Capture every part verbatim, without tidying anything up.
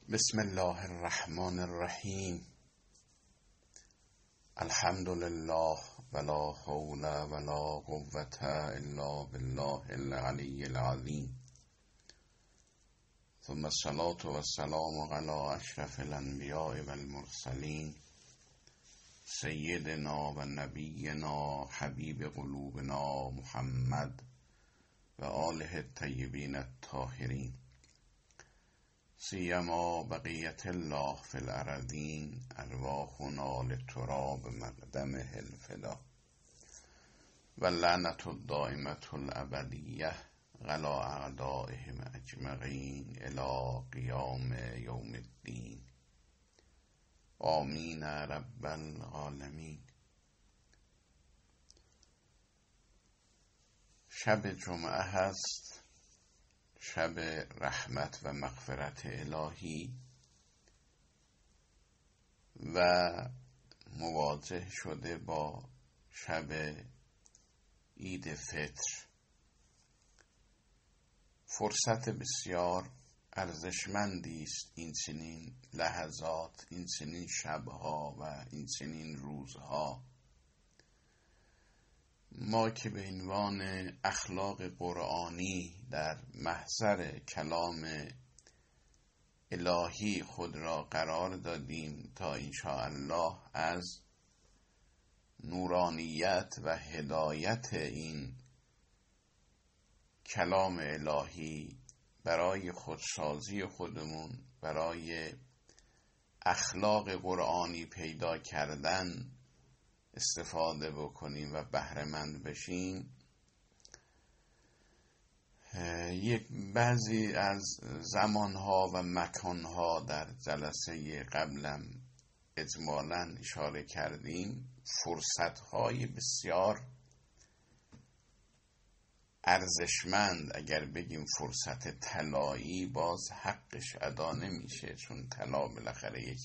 بسم الله الرحمن الرحیم. الحمد لله ولا حول ولا قوة الا بالله العلی العظیم. ثم الصلاة والسلام على اشرف الانبیاء والمرسلین سیدنا و نبینا حبیب قلوبنا محمد و آله الطیبین الطاهرین، سیما بقیت الله فی الارضین، ارواحنا لتراب مقدمه الفدا و لعنت الدائمة الابدیه علی اعدائهم اجمعین الی قیام یوم الدین. آمین رب العالمین. شب جمعه هست، شب رحمت و مغفرت الهی و مواجه شده با شب عید فطر. فرصت بسیار ارزشمندی است این چنین لحظات، این چنین شبها و این چنین روزها. ما که به عنوان اخلاق قرآنی در محضر کلام الهی خود را قرار دادیم تا انشاءالله از نورانیت و هدایت این کلام الهی برای خودسازی خودمون، برای اخلاق قرآنی پیدا کردن استفاده بکنیم و بهره‌مند بشیم. یک بعضی از زمانها و مکانها در جلسه قبلم اجمالاً اشاره کردیم. فرصتهای بسیار ارزشمند، اگر بگیم فرصت طلایی باز حقش ادا نمیشه، چون طلا بالاخره یک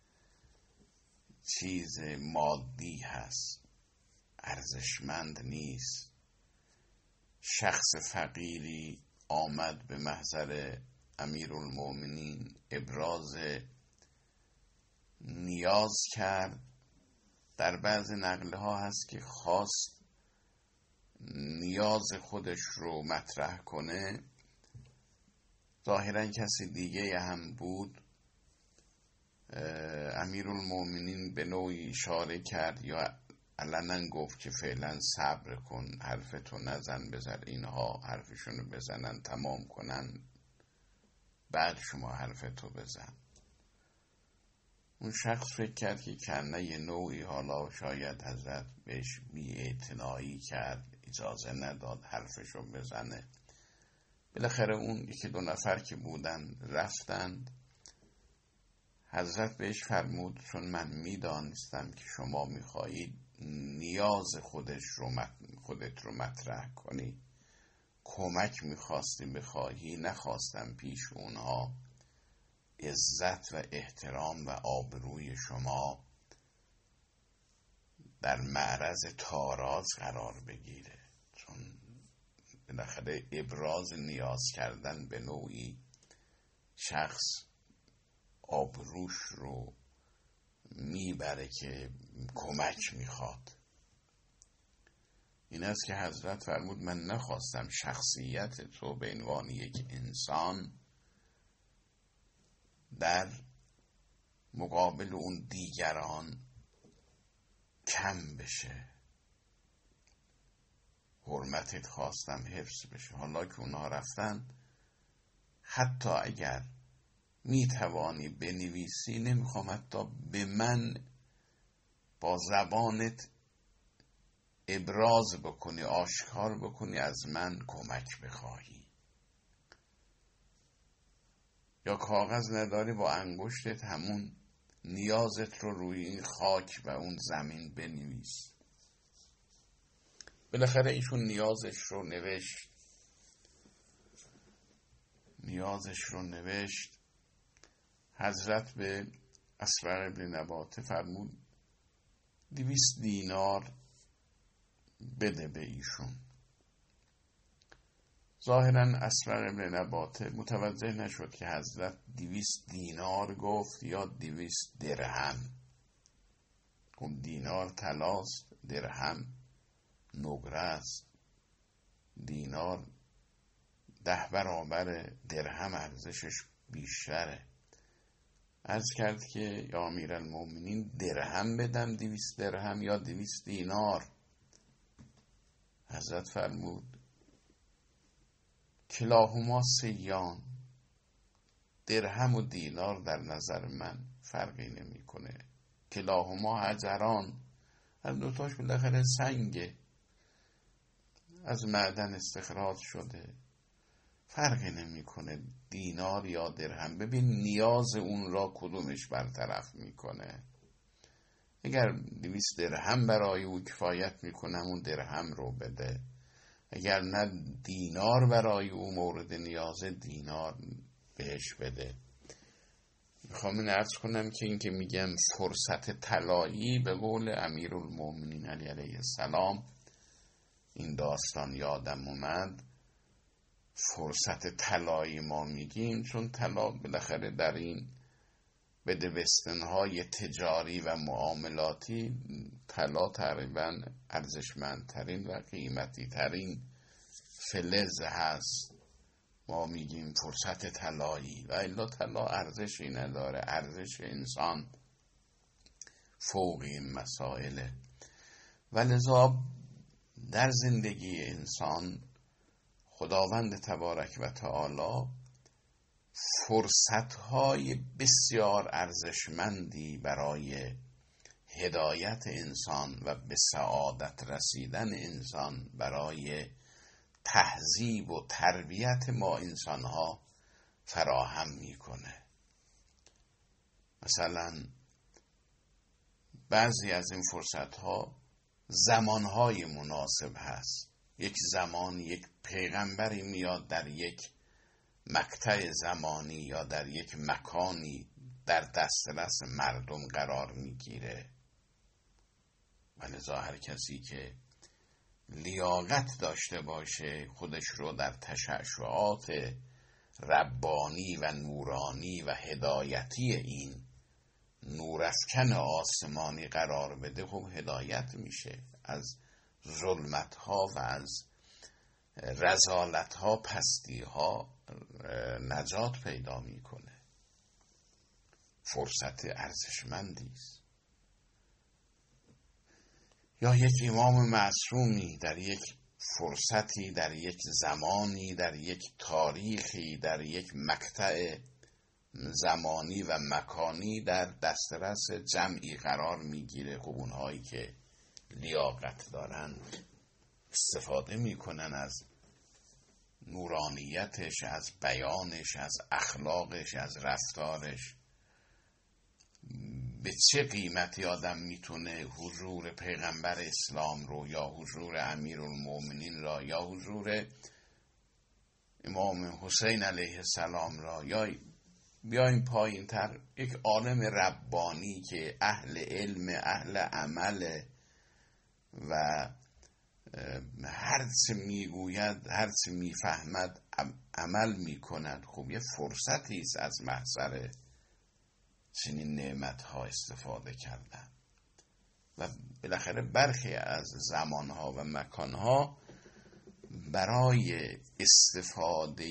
چیز مادی هست، ارزشمند نیست. شخص فقیری آمد به محضر امیرالمومنین، ابراز نیاز کرد. در بعض نقله ها هست که خواست نیاز خودش رو مطرح کنه، ظاهرا کسی دیگه هم بود. امیرالمومنین به نوعی اشاره کرد یا علنا گفت که فعلا صبر کن، حرفتو نزن، بذار اینها حرفشونو بزنن تمام کنن، بعد شما حرفتو بزن. اون شخص فکر کرد که کنه یه نوعی حالا شاید حضرت بهش بی‌اعتنایی کرد، اجازه نداد حرفشو بزنه. بالاخره اون یکی دو نفر که بودن رفتند. حضرت بهش فرمود چون من میدانستم که شما میخواهید نیاز خودش رو خودت رو مطرح کنی، کمک میخواستی بخواهی، نخواستم پیش اونها عزت و احترام و آبروی شما در معرض تاراج قرار بگیره. چون بالاخره ابراز نیاز کردن به نوعی شخص آبروش رو میبره که کمک میخواد. این است که حضرت فرمود من نخواستم شخصیت تو به عنوان یک انسان در مقابل اون دیگران کم بشه، حرمتت خواستم حفظ بشه. حالا که اونها رفتن، حتی اگر می توانی بنویسی، نمیخوام حتی به من با زبانت ابراز بکنی، آشکار بکنی از من کمک بخواهی. یا کاغذ نداری، با انگشتت همون نیازت رو روی این خاک و اون زمین بنویس. بالاخره ایشون نیازش رو نوشت نیازش رو نوشت حضرت به اسبق ابن نباته فرمود دویست دینار بده به ایشون. ظاهرا اسبق ابن نباته متوجه نشد که حضرت دویست دینار گفت یا دویست درهم. خب دینار طلاست، درهم نقره است. دینار ده برابر درهم ارزشش بیشتره. عرض کرد که یا امیرالمومنین درهم بدم، دویست درهم یا دویست دینار؟ حضرت فرمود کلاهما سیان، درهم و دینار در نظر من فرقی نمی کنه. کلاهما حجران، از دوتاش بالاخره سنگه، از معدن استخراج شده، فرقی نمی کنه دینار یا درهم. ببین نیاز اون را کدومش برطرف میکنه. اگر دویست درهم برای او کفایت میکنه اون درهم رو بده، اگر نه دینار برای او مورد نیازه دینار بهش بده. میخوام این عرض کنم که این که میگم فرصت طلایی، به قول امیرالمومنین علی علیه السلام این داستان یادم اومد. فرصت طلایی ما میگیم چون طلا بالاخره در این بدبستنهای تجاری و معاملاتی طلا تقریبا ارزشمندترین و قیمتی ترین فلز هست. ما میگیم فرصت طلایی و الا طلا ارزشی نداره. ارزش انسان فوق این مسائله. ولذا در زندگی انسان خداوند تبارک و تعالی فرصتهای بسیار ارزشمندی برای هدایت انسان و به سعادت رسیدن انسان، برای تهذیب و تربیت ما انسانها فراهم میکنه. مثلا بعضی از این فرصتها زمانهای مناسب هست. یک زمان یک پیغمبری میاد در یک مقطع زمانی یا در یک مکانی در دسترس مردم قرار میگیره. ولذا هر کسی که لیاقت داشته باشه خودش رو در تشعشعات ربانی و نورانی و هدایتی این نورافکن آسمانی قرار بده، خب هدایت میشه، از ظلمت ها و از رذالت ها، پستی ها نجات پیدا میکنه. فرصت ارزشمندی است. یا یک امام معصومی در یک فرصتی، در یک زمانی، در یک تاریخی، در یک مقطع زمانی و مکانی در دسترس جمعی قرار میگیره. خب اونهایی که لیاقت دارن استفاده میکنن از نورانیتش، از بیانش، از اخلاقش، از رفتارش. به چه قیمتی آدم میتونه حضور پیغمبر اسلام رو یا حضور امیرالمومنین را یا حضور امام حسین علیه السلام را یا بیایم پایین تر یک عالم ربانی که اهل علم، اهل عمل و هر چه میگوید، هر چه میفهمد عمل میکند. خب یه فرصتی است از محضر چنین نعمتها استفاده کردن. و بالاخره برخی از زمانها و مکانها برای استفاده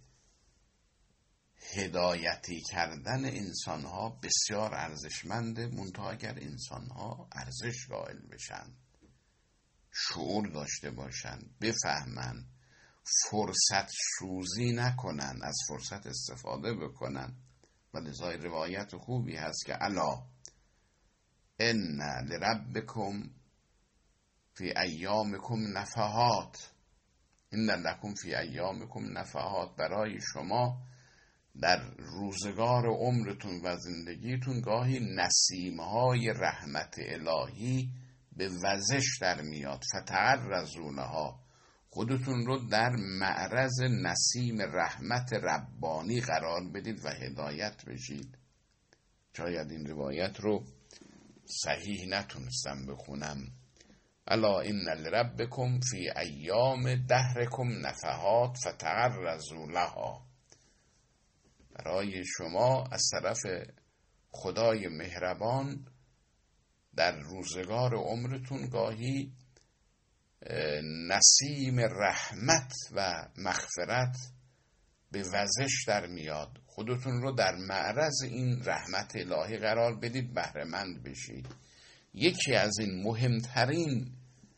هدایتی کردن انسانها بسیار ارزشمنده. منتها اگر انسانها ارزش قائل بشن، شعور داشته باشن، بفهمن، فرصت سوزی نکنن، از فرصت استفاده بکنن. ولذا روایت خوبی هست که الا ان لربکم فی ایامکم نفحات، ان لکم فی ایامکم نفحات. برای شما در روزگار عمرتون و زندگیتون گاهی نسیمهای رحمت الهی به وزش در میاد. فتعرضونها، خودتون رو در معرض نسیم رحمت ربانی قرار بدید و هدایت بشید. شاید این روایت رو صحیح نتونستم بخونم الا ان لربکم فی ایام دهرکم نفحات فتعرضوا لها. برای شما از طرف خدای مهربان در روزگار عمرتون گاهی نسیم رحمت و مغفرت به وزش در میاد. خودتون رو در معرض این رحمت الهی قرار بدید، بهره مند بشید. یکی از این مهمترین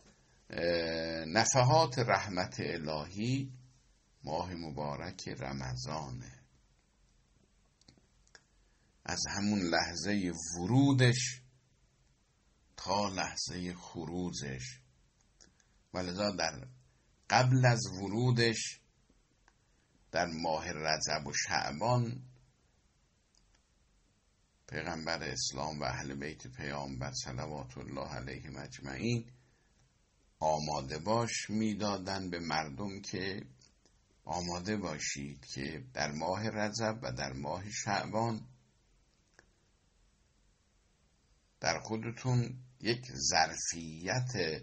نفحات رحمت الهی ماه مبارک رمضانه. از همون لحظه ورودش تا لحظه خروجش، ولذا در قبل از ورودش در ماه رجب و شعبان پیغمبر اسلام و اهل بیت پیامبر صلوات الله علیهم اجمعین آماده باش میدادن به مردم که آماده باشید که در ماه رجب و در ماه شعبان در خودتون یک ظرفیت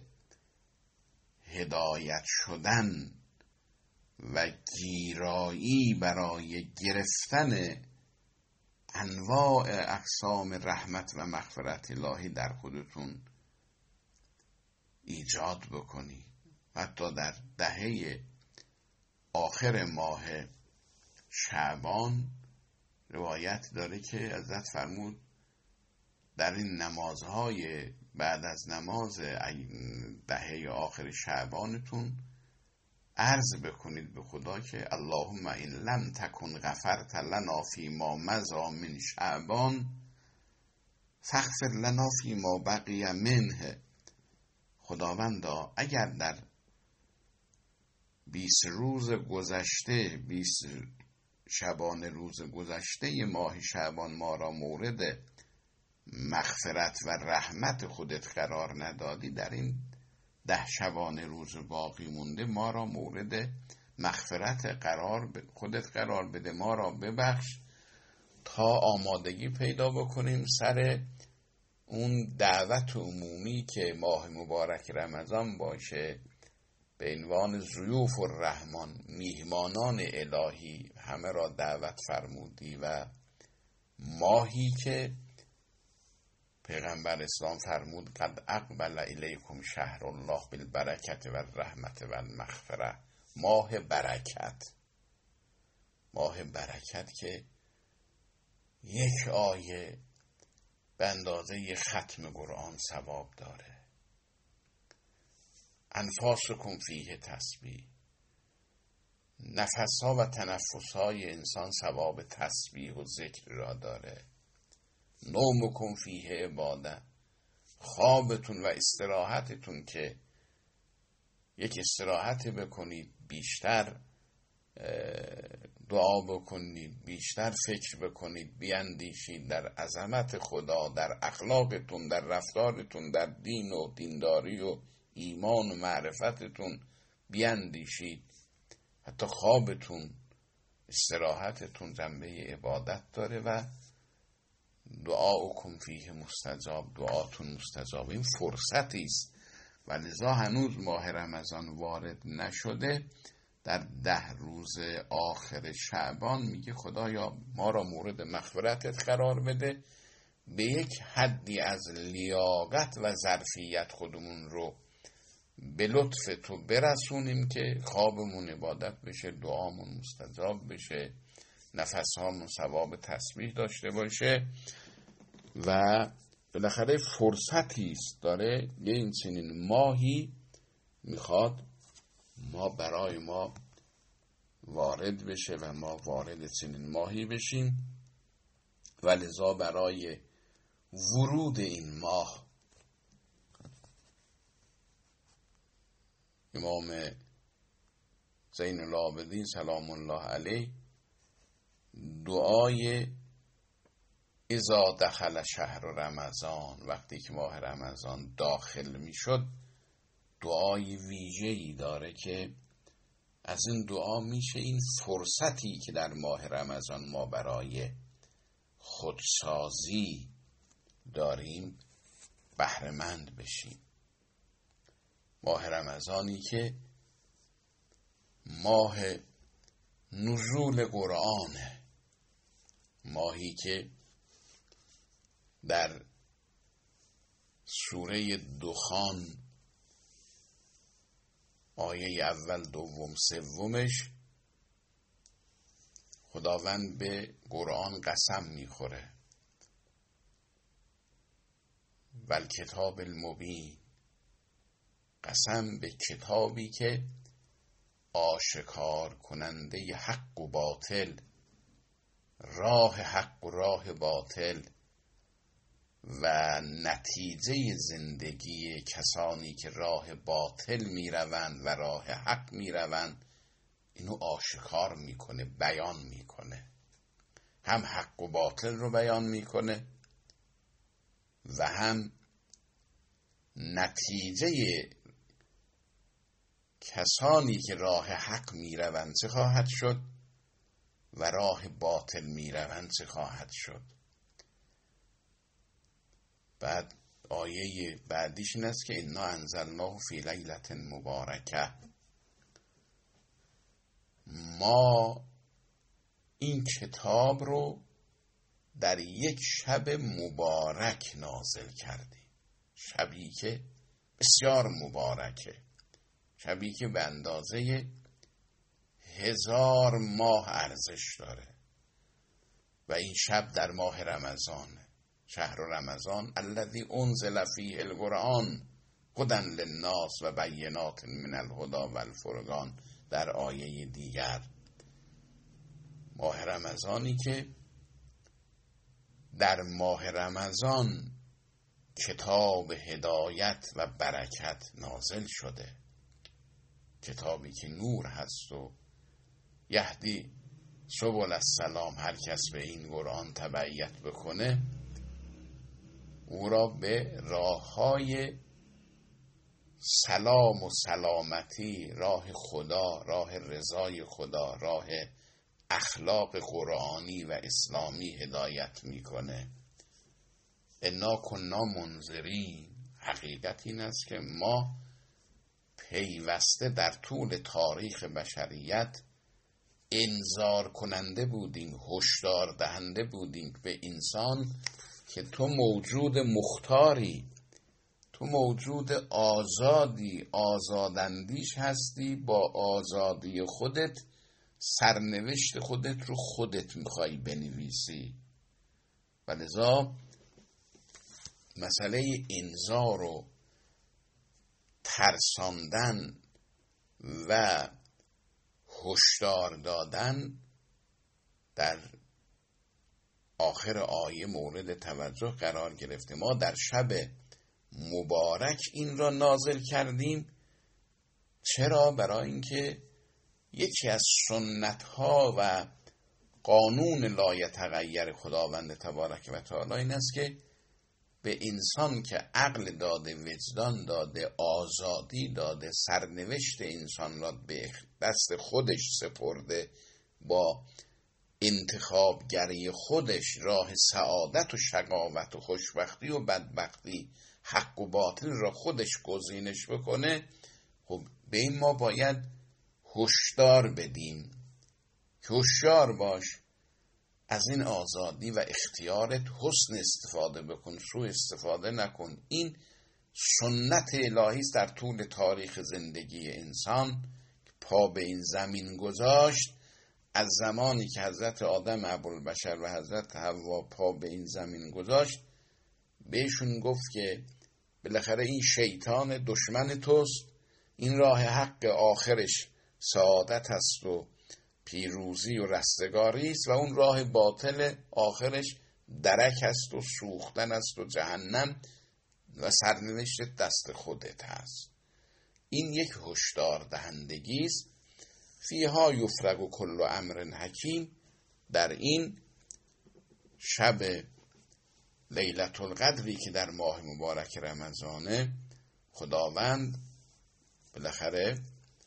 هدایت شدن و گیرایی برای گرفتن انواع اقسام رحمت و مغفرت الهی در خودتون ایجاد بکنی. حتی در دهه آخر ماه شعبان روایت داره که حضرت فرمود در این نمازهای بعد از نماز دهه آخر شعبانتون عرض بکنید به خدا که اللهم این لم تکن غفرت لنا فی ما مضی من شعبان فاغفر لنا فی ما بقی منه. خداوندا اگر در بیست روز گذشته، بیست شبانه روز گذشته ماه شعبان ما را مورد مغفرت و رحمت خودت قرار ندادی، در این ده شبانه روز باقی مونده ما را مورد مغفرت قرار خودت قرار بده، ما را ببخش تا آمادگی پیدا بکنیم سر اون دعوت عمومی که ماه مبارک رمضان باشه به عنوان ضیوف الرحمن، میهمانان الهی همه را دعوت فرمودی و ماهی که پیغمبر اسلام فرمود قد اقبل الیکم شهر الله بالبرکت و الرحمت و المغفره، ماه برکت، ماه برکت که یک آیه به اندازه ختم قرآن ثواب داره. انفاسکم فیه تسبیح، نفسها و تنفسهای انسان ثواب تسبیح و ذکر را داره. نومکم فیه عباده، خوابتون و استراحتتون که یک استراحت بکنید، بیشتر دعا بکنید، بیشتر فکر بکنید، بیاندیشید در عظمت خدا، در اخلاقتون، در رفتارتون، در دین و دینداری و ایمان و معرفتتون بیاندیشید. حتی خوابتون، استراحتتون جنبه عبادت داره و دعاؤکم فیه مستجاب، دعاتون مستجاب. این فرصتی است و لذا هنوز ماه رمضان وارد نشده، در ده روز آخر شعبان میگه خدایا ما را مورد مغفرتت قرار بده، به یک حدی از لیاقت و ظرفیت خودمون رو به لطف تو برسونیم که خوابمون عبادت بشه، دعامون مستجاب بشه، نفسهامون ثواب تسبیح داشته باشه. و بالاخره فرصتی است داره یه این چنین ماهی میخواد ما برای ما وارد بشه و ما وارد چنین ماهی بشیم و لذا برای ورود این ماه امام زین العابدین سلام الله علیه دعای اذا دخل شهر رمضان، وقتی که ماه رمضان داخل می شد، دعای ویژه‌ای داره که از این دعا میشه این فرصتی که در ماه رمضان ما برای خودسازی داریم بهره مند بشیم. ماه رمضانی که ماه نزول قرآنه، ماهی که در سوره دخان آیه اول دوم سومش خداوند به قرآن قسم میخوره، والکتاب المبین، قسم به کتابی که آشکار کننده حق و باطل، راه حق و راه باطل و نتیجه زندگی کسانی که راه باطل میروند و راه حق میروند اینو آشکار میکنه، بیان میکنه. هم حق و باطل رو بیان میکنه و هم نتیجه کسانی که راه حق میروند چه خواهد شد و راه باطل میروند چه خواهد شد. بعد آیه بعدیش این است که انا انزلناه فی لیلة مبارکه، ما این کتاب رو در یک شب مبارک نازل کردیم، شبی که بسیار مبارکه، شبی که به اندازه هزار ماه ارزش داره و این شب در ماه رمضانه، شهر رمضان الذی انزل فیه القرآن هدی للناس و بینات من الهدی و الفرقان. در آیه دیگر ماه رمضانی که در ماه رمضان کتاب هدایت و برکت نازل شده، کتابی که نور هست و یهدی سبل السلام، هر کس به این قرآن تبعیت بکنه او را به راه‌های سلام و سلامتی، راه خدا، راه رضای خدا، راه اخلاق قرآنی و اسلامی هدایت میکنه. انا کنا منذرین، حقیقت این است که ما پیوسته در طول تاریخ بشریت انذار کننده بودیم، هشدار دهنده بودیم به انسان که تو موجود مختاری، تو موجود آزادی، آزاداندیش هستی، با آزادی خودت سرنوشت خودت رو خودت میخوای بنویسی. و لذا مسئله انذار و ترساندن و هشدار دادن در آخر آیه مورد توجه قرار گرفته. ما در شب مبارک این را نازل کردیم. چرا؟ برای اینکه یکی از سنت ها و قانون لایتغیر خداوند تبارک و تعالی این است که به انسان که عقل داده، وجدان داده، آزادی داده، سرنوشت انسان را به دست خودش سپرده، با انتخابگری خودش راه سعادت و شقاوت و خوشبختی و بدبختی، حق و باطل را خودش گزینش بکنه. خب به این ما باید هشدار بدیم که هوشیار باش، از این آزادی و اختیارت حسن استفاده بکن، سوء استفاده نکن. این سنت الهی است در طول تاریخ زندگی انسان که پا به این زمین گذاشت. از زمانی که حضرت آدم ابوالبشر و حضرت حوا پا به این زمین گذاشت، بهشون گفت که بالاخره این شیطان دشمن توست، این راه حق آخرش سعادت است و پیروزی و رستگاری است و اون راه باطل آخرش درک است و سوختن است و جهنم و سرنوشت دست خودت هست. این یک هشدار دهندگی است. فیها یفرق کل امر حکیم، در این شب لیلة القدری که در ماه مبارک رمضانه، خداوند بالاخره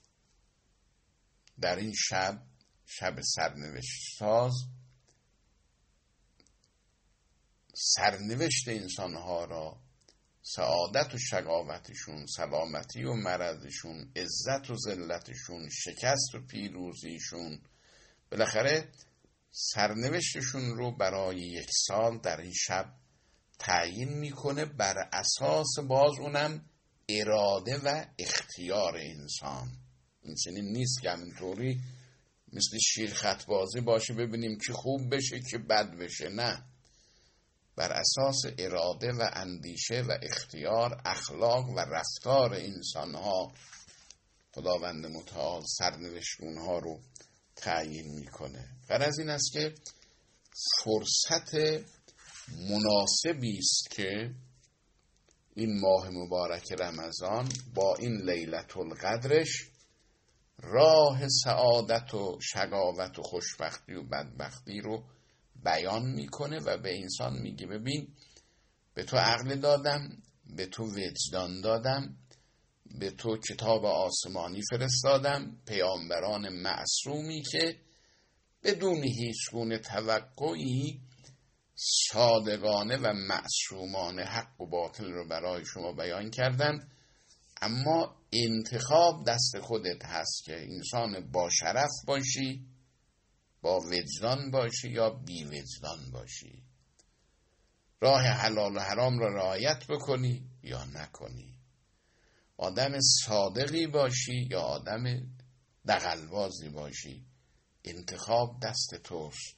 در این شب، شب سرنوشت ساز، سرنوشت انسانها را، سعادت و شقاوتشون، سلامتی و مرضشون، عزت و ذلتشون، شکست و پیروزیشون، بالاخره سرنوشتشون رو برای یک سال در این شب تعیین میکنه، بر اساس باز اونم اراده و اختیار انسان. این چنین نیست که همینطوری مثل شیر خط بازی باشه ببینیم که خوب بشه که بد بشه، نه، بر اساس اراده و اندیشه و اختیار، اخلاق و رفتار انسانها خداوند متعال سرنوشت اونها رو تعیین میکنه. غرض این است که فرصت مناسبی است که این ماه مبارک رمضان با این لیلة القدرش راه سعادت و شقاوت و خوشبختی و بدبختی رو بیان میکنه و به انسان میگه ببین به تو عقل دادم، به تو وجدان دادم، به تو کتاب آسمانی فرستادم، پیامبران معصومی که بدون هیچ گونه توقعی صادقانه و معصومانه حق و باطل رو برای شما بیان کردن، اما انتخاب دست خودت هست که انسان با شرف باشی، با وجدان باشی یا بی وجدان باشی، راه حلال و حرام را رعایت بکنی یا نکنی، آدم صادقی باشی یا آدم دغل‌بازی باشی. انتخاب دست توست.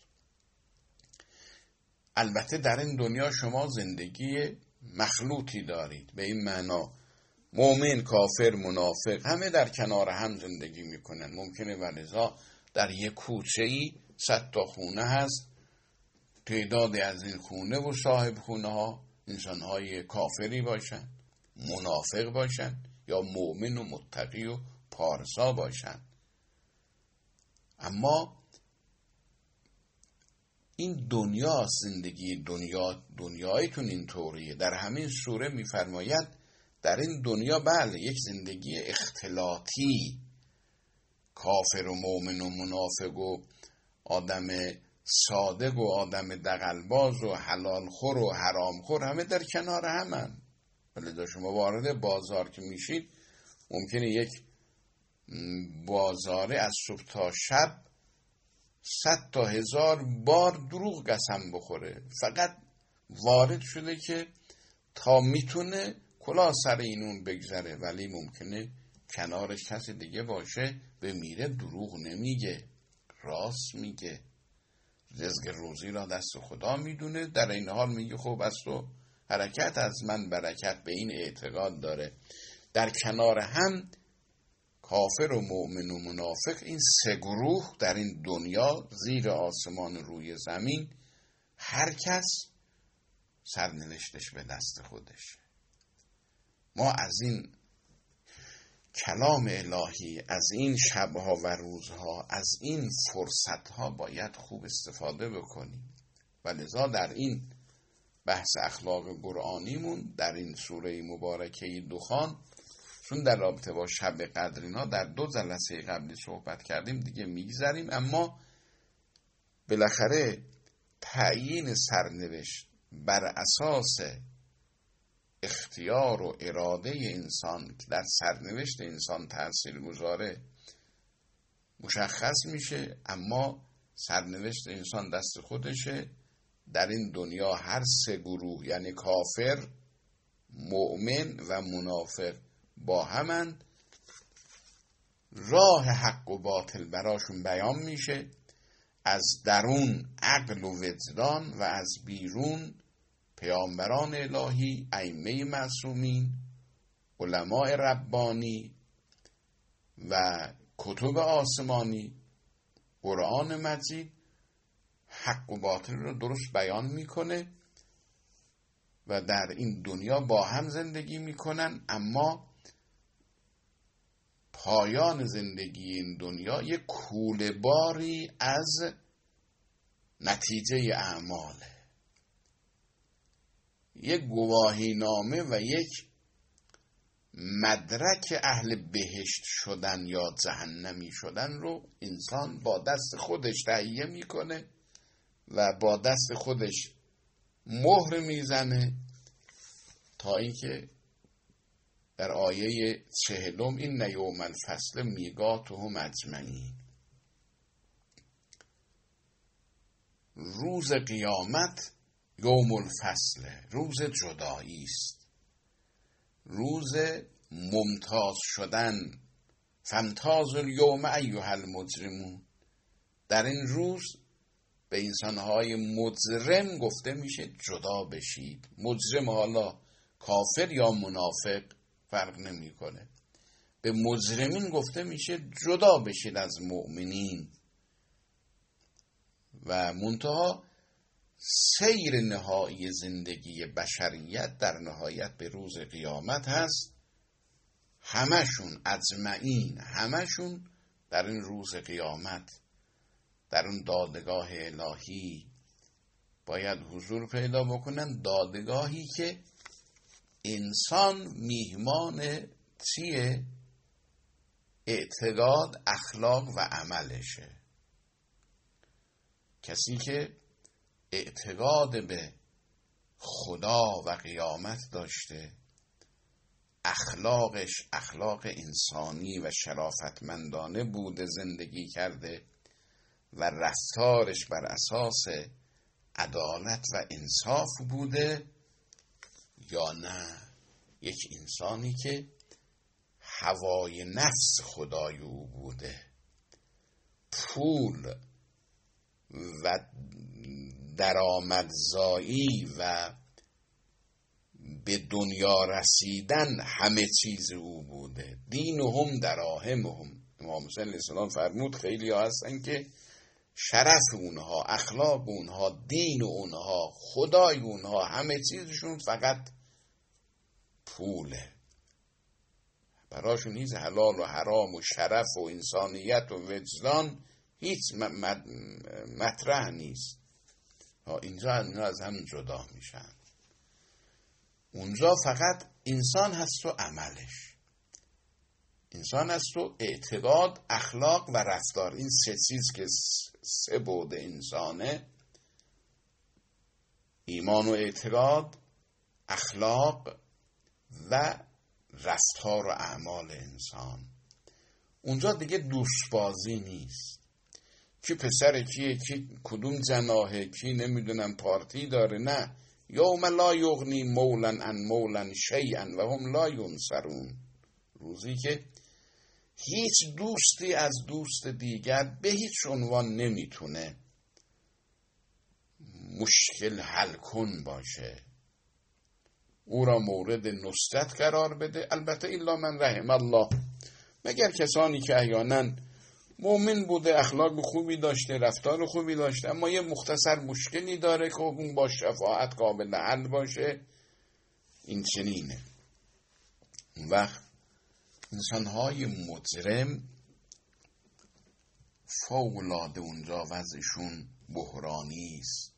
البته در این دنیا شما زندگی مخلوطی دارید، به این معنا مؤمن، کافر، منافق همه در کنار هم زندگی میکنن. ممکنه ولذا در یک کوچه‌ای صد تا خونه هست، تعدادی از این خونه و صاحب خونه ها انسان‌های کافری باشن، منافق باشن یا مؤمن و متقی و پارسا باشن. اما این دنیا، زندگی دنیا، دنیایتون این طوریه. در همین سوره میفرماید در این دنیا بله یک زندگی اختلاطی، کافر و مؤمن و منافق و آدم صادق و آدم دغل‌باز و حلال خور و حرام خور همه در کنار همن. ولی شما وارد بازار که میشید ممکنه یک بازاره از صبح تا شب صد تا هزار بار دروغ قسم بخوره، فقط وارد شده که تا میتونه کلاه سر اینون بگذره، ولی ممکنه کنارش کسی دیگه باشه به میره دروغ نمیگه، راست میگه، رزق روزی را دست خدا میدونه، در این حال میگه خب از تو حرکت از من برکت، به این اعتقاد داره. در کنار هم کافر و مؤمن و منافق، این سه گروه در این دنیا زیر آسمان روی زمین، هر کس سرنوشتش به دست خودشه. ما از این کلام الهی، از این شبها و روزها، از این فرصتها باید خوب استفاده بکنیم. و لذا در این بحث اخلاق قرآنیمون در این سوره مبارکه دخان، چون در رابطه با شب قدر اینا در دو جلسه قبلی صحبت کردیم دیگه میگذریم، اما بالاخره تعیین سرنوشت بر اساس اختیار و اراده انسان که در سرنوشت انسان تأثیر گذاره مشخص میشه، اما سرنوشت انسان دست خودشه. در این دنیا هر سه گروه یعنی کافر، مؤمن و منافق با همن، راه حق و باطل براشون بیان میشه، از درون عقل و وجدان و از بیرون پیامبران الهی، ائمه معصومین، علماء ربانی و کتب آسمانی، قرآن مجید حق و باطل رو درست بیان میکنه و در این دنیا با هم زندگی میکنن. اما پایان زندگی این دنیا یک کوله باری از نتیجه اعماله، یک گواهی نامه و یک مدرک اهل بهشت شدن یا جهنمی شدن رو انسان با دست خودش تهیه میکنه و با دست خودش مهر میزنه تا اینکه در آیه چهلم این یوم الفصل میقاتهم اجمعین، روز قیامت یوم الفصل، روز جدایی است، روز ممتاز شدن. فامتاز الیوم ایها المجرمون، در این روز به انسانهای مجرم گفته میشه جدا بشید. مجرم حالا کافر یا منافق فرق نمیکنه، به مجرمین گفته میشه جدا بشید از مؤمنین. و منتها سیر نهایی زندگی بشریت در نهایت به روز قیامت هست. همشون اجمعین، همشون در این روز قیامت، در اون دادگاه الهی باید حضور پیدا بکنن. دادگاهی که انسان میهمان چیه؟ اعتقاد، اخلاق و عملشه. کسی که اعتقاد به خدا و قیامت داشته، اخلاقش اخلاق انسانی و شرافتمندانه بوده، زندگی کرده و رفتارش بر اساس عدالت و انصاف بوده، یا نه یک انسانی که هوای نفس خدای او بوده، پول و درآمدزایی و به دنیا رسیدن همه چیز او بوده. دینهم دراهمهم. امام حسین علیه السلام فرمود خیلی ها هستن که شرف اونها، اخلاق اونها، دین اونها، خدای اونها، همه چیزشون فقط پوله. براشون هیچ حلال و حرام و شرف و انسانیت و وجدان هیچ مطرح نیست. اینجا از هم جدا میشن. اونجا فقط انسان هست و عملش، انسان هست و اعتقاد، اخلاق و رفتار. این سه چیز که سه بعد انسانه، ایمان و اعتقاد، اخلاق و رفتار و اعمال انسان. اونجا دیگه دوست بازی نیست، کی پسر کیه، کی کدوم جناحه، کی نمیدونم پارتی داره. نه، یوم لا یغنی مولا عن مولا شیئا و هم لا ینصرون. روزی که هیچ دوستی از دوست دیگر به هیچ عنوان نمیتونه مشکل حل کن باشه، او را مورد نصرت قرار بده. البته الا من رحم الله، مگر کسانی که احیانا مؤمن بوده، اخلاق خوبی داشته، رفتار خوبی داشته، اما یه مختصر مشکلی داره که اون با شفاعت قابل حل باشه. این چنینه. اون وقت انسانهای مجرم فوق‌العاده اونجا وضعشون بحرانی است.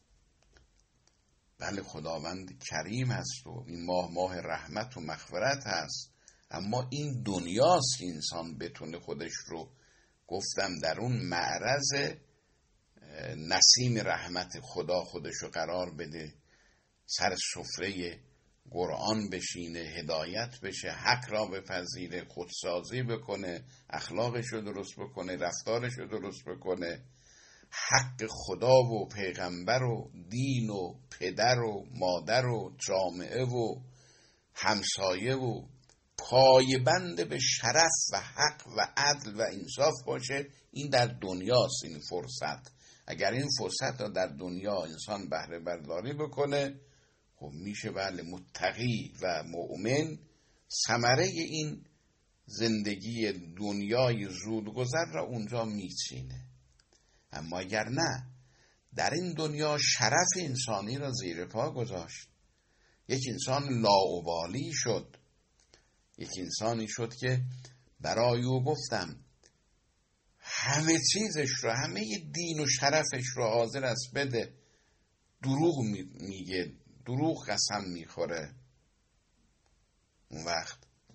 بله خداوند کریم هست و این ماه ماه رحمت و مغفرت هست، اما این دنیاست که انسان بتونه خودش رو، گفتم در اون معرض نسیم رحمت خدا خودش رو قرار بده، سر سفره قرآن بشینه، هدایت بشه، حق را بپذیره، خودسازی بکنه، اخلاقش رو درست بکنه، رفتارش رو درست بکنه، حق خدا و پیغمبر و دین و پدر و مادر و جامعه و همسایه و پایبند به شرف و حق و عدل و انصاف باشه. این در دنیاست این فرصت. اگر این فرصت رو در دنیا انسان بهره برداری بکنه، خب میشه بله متقی و مؤمن ثمره این زندگی دنیای زودگذر را اونجا میچینه. اما اگر نه، در این دنیا شرف انسانی را زیر پا گذاشت، یک انسان لاابالی شد، یک انسانی شد که برای او گفتم همه چیزش رو، همه دین و شرفش رو حاضر است بده، دروغ میگه، دروغ قسم میخوره. اون وقت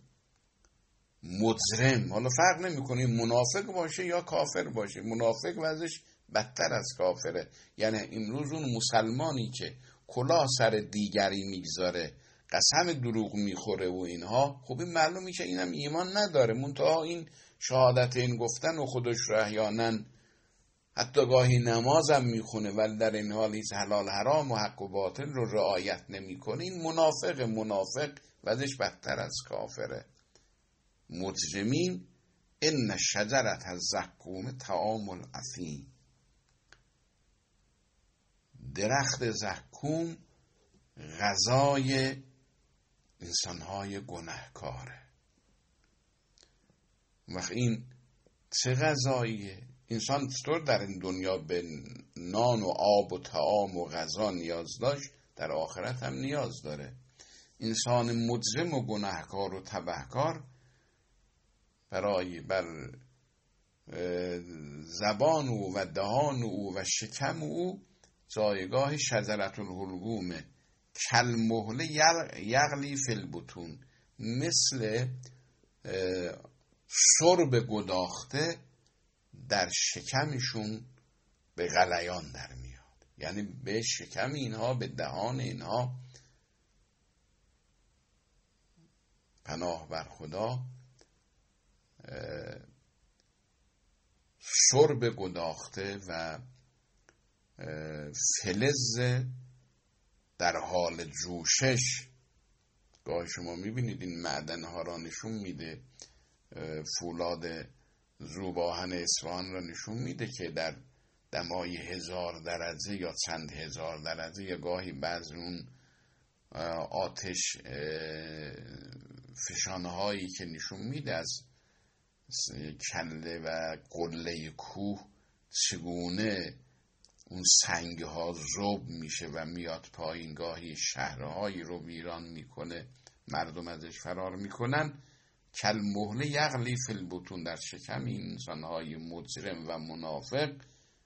مجرم، حالا فرق نمیکنه منافق باشه یا کافر باشه، منافق وضعش بدتر از کافره. یعنی امروز اون مسلمانی که کلاه سر دیگری میگذاره، قسم دروغ میخوره و اینها، خب این معلوم میشه اینم ایمان نداره. منتها این شهادت این گفتن و خودش رو احیانا حتی گاهی نمازم میخونه ولی در این حال هیچ حلال حرام و حق و باطل رو رعایت نمیکنه، این منافق منافق وضعش بدتر از کافره. مجرمین ان شجرة الزقوم طعام الاثیم، درخت زقوم غذای انسانهای گناهکاره. وقت این چه غذاییه؟ انسان چطور در این دنیا به نان و آب و طعام و غذا نیاز داشت، در آخرت هم نیاز داره. انسان مجرم و گناهکار و تبهکار برای بر زبان او و دهان او و شکم او جایگاه شجرة الحلقوم کالمهل یغلی فی البطون، مثل شرب گداخته در شکمشون به غلیان در میاد. یعنی به شکم اینها، به دهان اینها، پناه بر خدا، شرب گداخته و فلز در حال جوشش. گاهی شما میبینید این معدن ها را نشون میده، فولاد ذوب‌آهن اصفهان را نشون میده که در دمای هزار درجه یا چند هزار درجه یا گاهی بعض اون آتش فشانه هایی که نشون میده از کله و قله کوه چگونه اون سنگ ها ذوب میشه و میاد پایین، گاهی شهرهایی رو ویران میکنه، مردم ازش فرار میکنن. کالمهل یغلی فی البطون، در شکم این انسانهای مجرم و منافق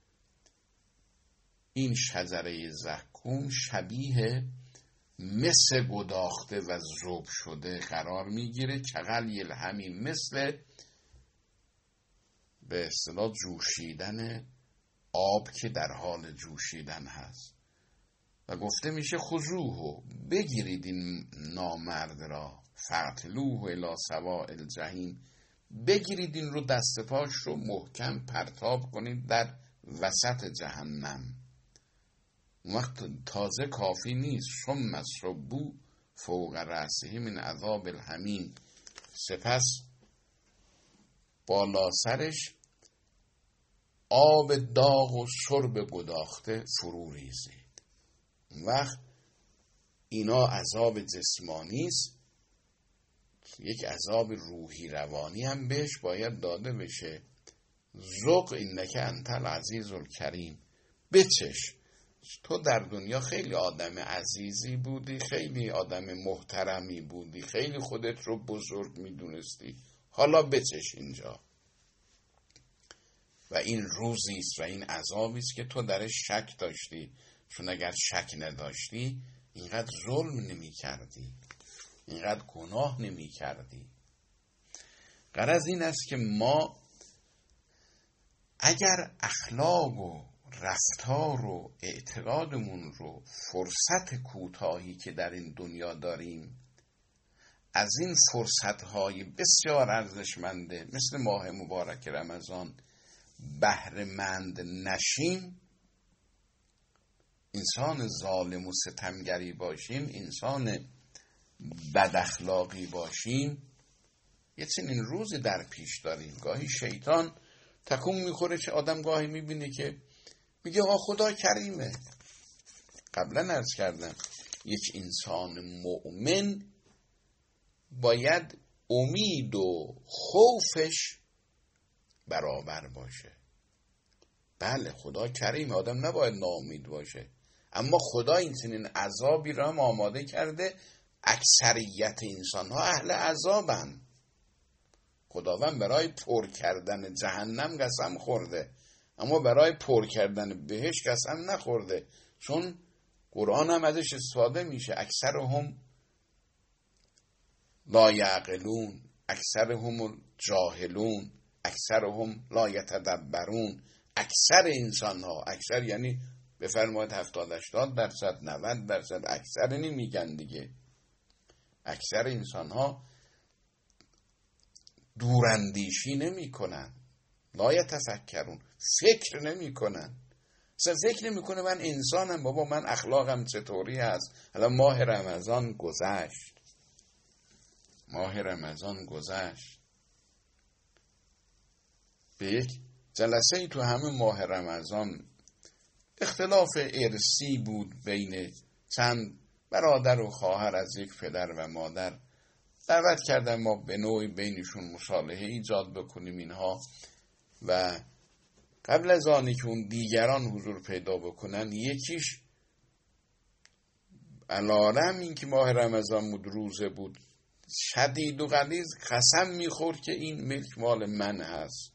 این شجره زقوم شبیه مس گداخته و ذوب شده قرار میگیره، کغلی الحمیم، مثل به اصطلاح جوشیدن آب که در حال جوشیدن هست. و گفته میشه خذوه، بگیرید این نامرد را، فاعتلوه الی سواء الجحیم، بگیرید این رو، دست پاش رو محکم پرتاب کنید در وسط جهنم. وقت تازه کافی نیست، ثم صبوا فوق رأسه من عذاب الحمیم، سپس بالا سرش آب داغ و شرب گداخته فرو ریزید. وقت اینا عذاب جسمانی است، یک عذاب روحی روانی هم بهش باید داده بشه. ذوق انک انت العزیز الکریم، بچش، تو در دنیا خیلی آدم عزیزی بودی، خیلی آدم محترمی بودی، خیلی خودت رو بزرگ میدونستی، حالا بچش اینجا. و این روزی است و این عذابی است که تو درش شک داشتی، چون اگر شک نداشتی اینقدر ظلم نمی کردی، اینقدر گناه نمی کردی. غرض این است که ما اگر اخلاق و رفتار و اعتقادمون رو فرصت کوتاهی که در این دنیا داریم از این فرصتهای بسیار ارزشمنده مثل ماه مبارک رمضان بهره مند نشیم، انسان ظالم و ستمگری باشیم، انسان بد اخلاقی باشیم، یه چنین روزی در پیش داریم. گاهی شیطان تکون میخوره که آدم گاهی میبینه که میگه آه خدا کریمه. قبلا عرض کردم یک انسان مؤمن باید امید و خوفش برابر باشه. بله خدا کریمه، آدم نباید ناامید باشه، اما خدا این چنین عذابی را هم آماده کرده. اکثریت انسان ها اهل عذابن. خداوند برای پر کردن جهنم قسم خورده، اما برای پر کردن بهشت قسم نخورده، چون قرآن هم ازش استفاده میشه. اکثرهم لا یعقلون، اکثرهم جاهلون، اکثرهم لا یتدبرون. اکثر انسان ها، اکثر یعنی بفرمایید هفتاد هشتاد درصد، نود درصد، اکثر نمیگن دیگه. اکثر انسان ها دوراندیشی نمی کنن، لا یتفکرون، فکر نمی کنن. اصلا فکر نمی کنه من انسانم، بابا من اخلاقم چطوری هست. الان ماه رمضان گذشت، ماه رمضان گذشت، به یک جلسه ای تو همه ماه رمضان اختلاف ارثی بود بین چند برادر و خواهر از یک پدر و مادر. دعوت کردن ما به نوعی بینشون مصالحه ایجاد بکنیم اینها، و قبل از آنی که اون دیگران حضور پیدا بکنن، یکیش علارم این که ماه رمضان بود، روزه بود، شدید و غلیظ قسم میخورد که این ملک مال من هست.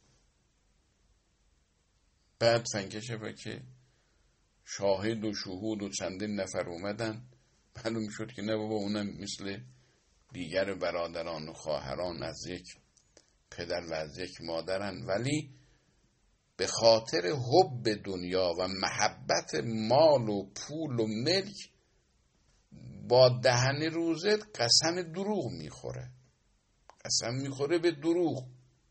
بعد فنکشه که شاهد و شهود و چندین نفر اومدن، معلوم شد که نه بابا، اونم مثل دیگر برادران و خواهران از یک پدر و از یک مادرن، ولی به خاطر حب دنیا و محبت مال و پول و ملک با دهن روزه قسم دروغ میخوره، قسم میخوره به دروغ.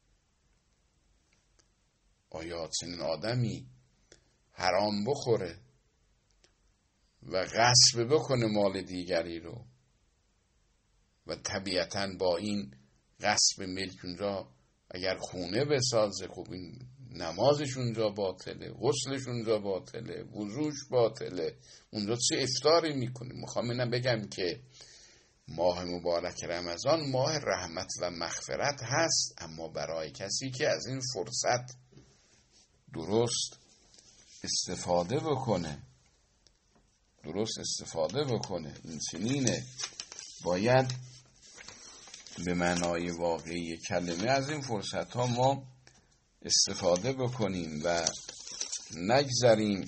آیا چنین آدمی حرام بخوره و غصب بکنه مال دیگری رو و طبیعتاً با این غصب ملک اونجا اگر خونه بسازه، خب این نمازش اونجا باطله، غسلش اونجا باطله، وضوش باطله، اونجا چه افطاری میکنه؟ میخوام اینم بگم که ماه مبارک رمضان ماه رحمت و مغفرت هست، اما برای کسی که از این فرصت درست استفاده بکنه، درست استفاده بکنه، این چنینه. باید به معنای واقعی کلمه از این فرصت ها ما استفاده بکنیم و نگذاریم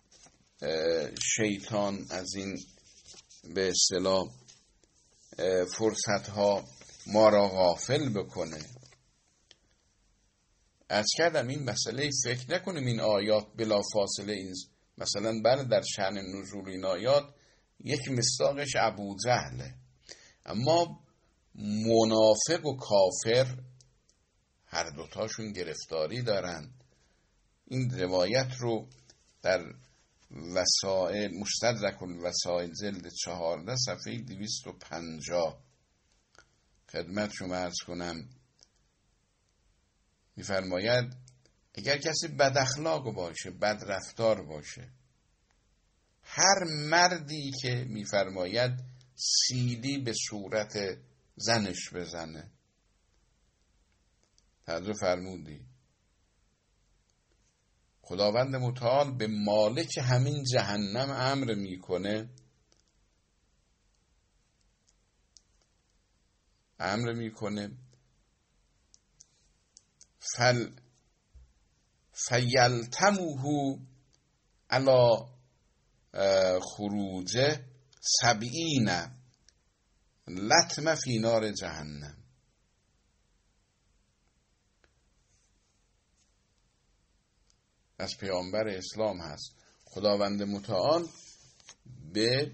شیطان از این به اصطلاح فرصت ها ما را غافل بکنه. عرض کردم این مسئله فکر نکنیم این آیات بلا فاصله این مثلا بله در شأن نزول این آیات یک مصداقش ابوجهله، اما منافق و کافر هر دوتاشون گرفتاری دارن. این روایت رو در وسائل مستدرک الوسائل جلد چهارده صفحه دویست و پنجاه خدمت شما عرض کنم. میفرماید اگر کسی بد اخلاق باشه، بد رفتار باشه، هر مردی که میفرماید سیلی به صورت زنش بزنه، توجه فرمودی، خداوند متعال به مالک همین جهنم امر میکنه، امر میکنه فل فیلتموه علی خروجه سبعین لطمه فی نار جهنم. از پیامبر اسلام هست. خداوند متعال به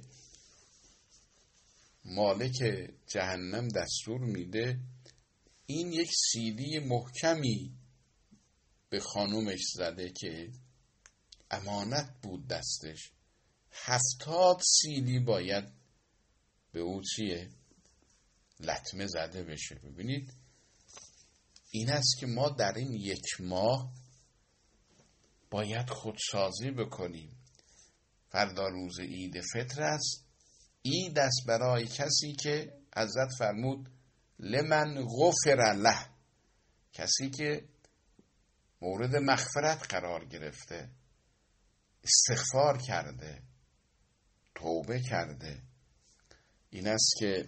مالک جهنم دستور میده این یک سیلی محکمی به خانومش زده که امانت بود دستش، هفتاد سیلی باید به او چیه؟ لطمه زده بشه. ببینید این است که ما در این یک ماه باید خودسازی بکنیم. فردا روز عید فطر است. عید است برای کسی که حضرت فرمود لمن غفر له، کسی که مورد مغفرت قرار گرفته، استغفار کرده، توبه کرده. این است که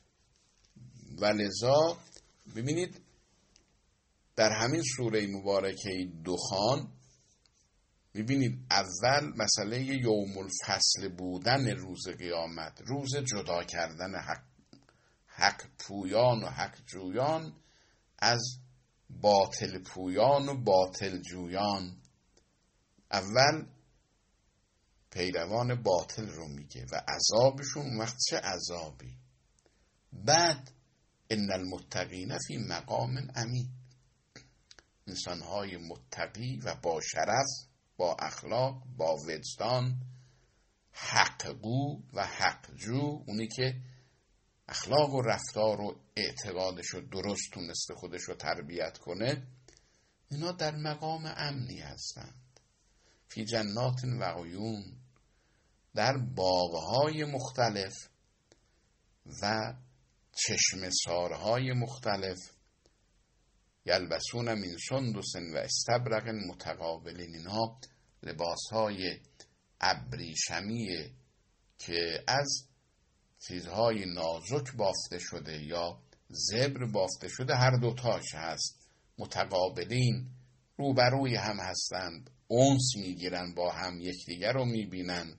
ولذا ببینید در همین سوره مبارکه دخان میبینید اول مسئله یوم الفصل بودن روز قیامت، روز جدا کردن حق, حق پویان و حق جویان از باطل پویان و باطل جویان. اول پیروان باطل رو میگه و عذابشون وقت چه عذابی. بعد ان المتقین فی مقام امین، انسانهای متقی و با شرف، با اخلاق، با وجدان، حقگو و حقجو، اونی که اخلاق و رفتار و اعتقادش رو درست تونسته خودش رو تربیت کنه، اینا در مقام امنی هستند. فی جنات و عیون، در باغهای مختلف و چشم سارهای مختلف، یلبسون من سندس و استبرق متقابلین، اینها لباسهای ابریشمیه که از چیزهای نازک بافته شده یا زبر بافته شده، هر دوتاش هست، متقابلین، روبروی هم هستند، انس میگیرن با هم، یکدیگر رو میبینن.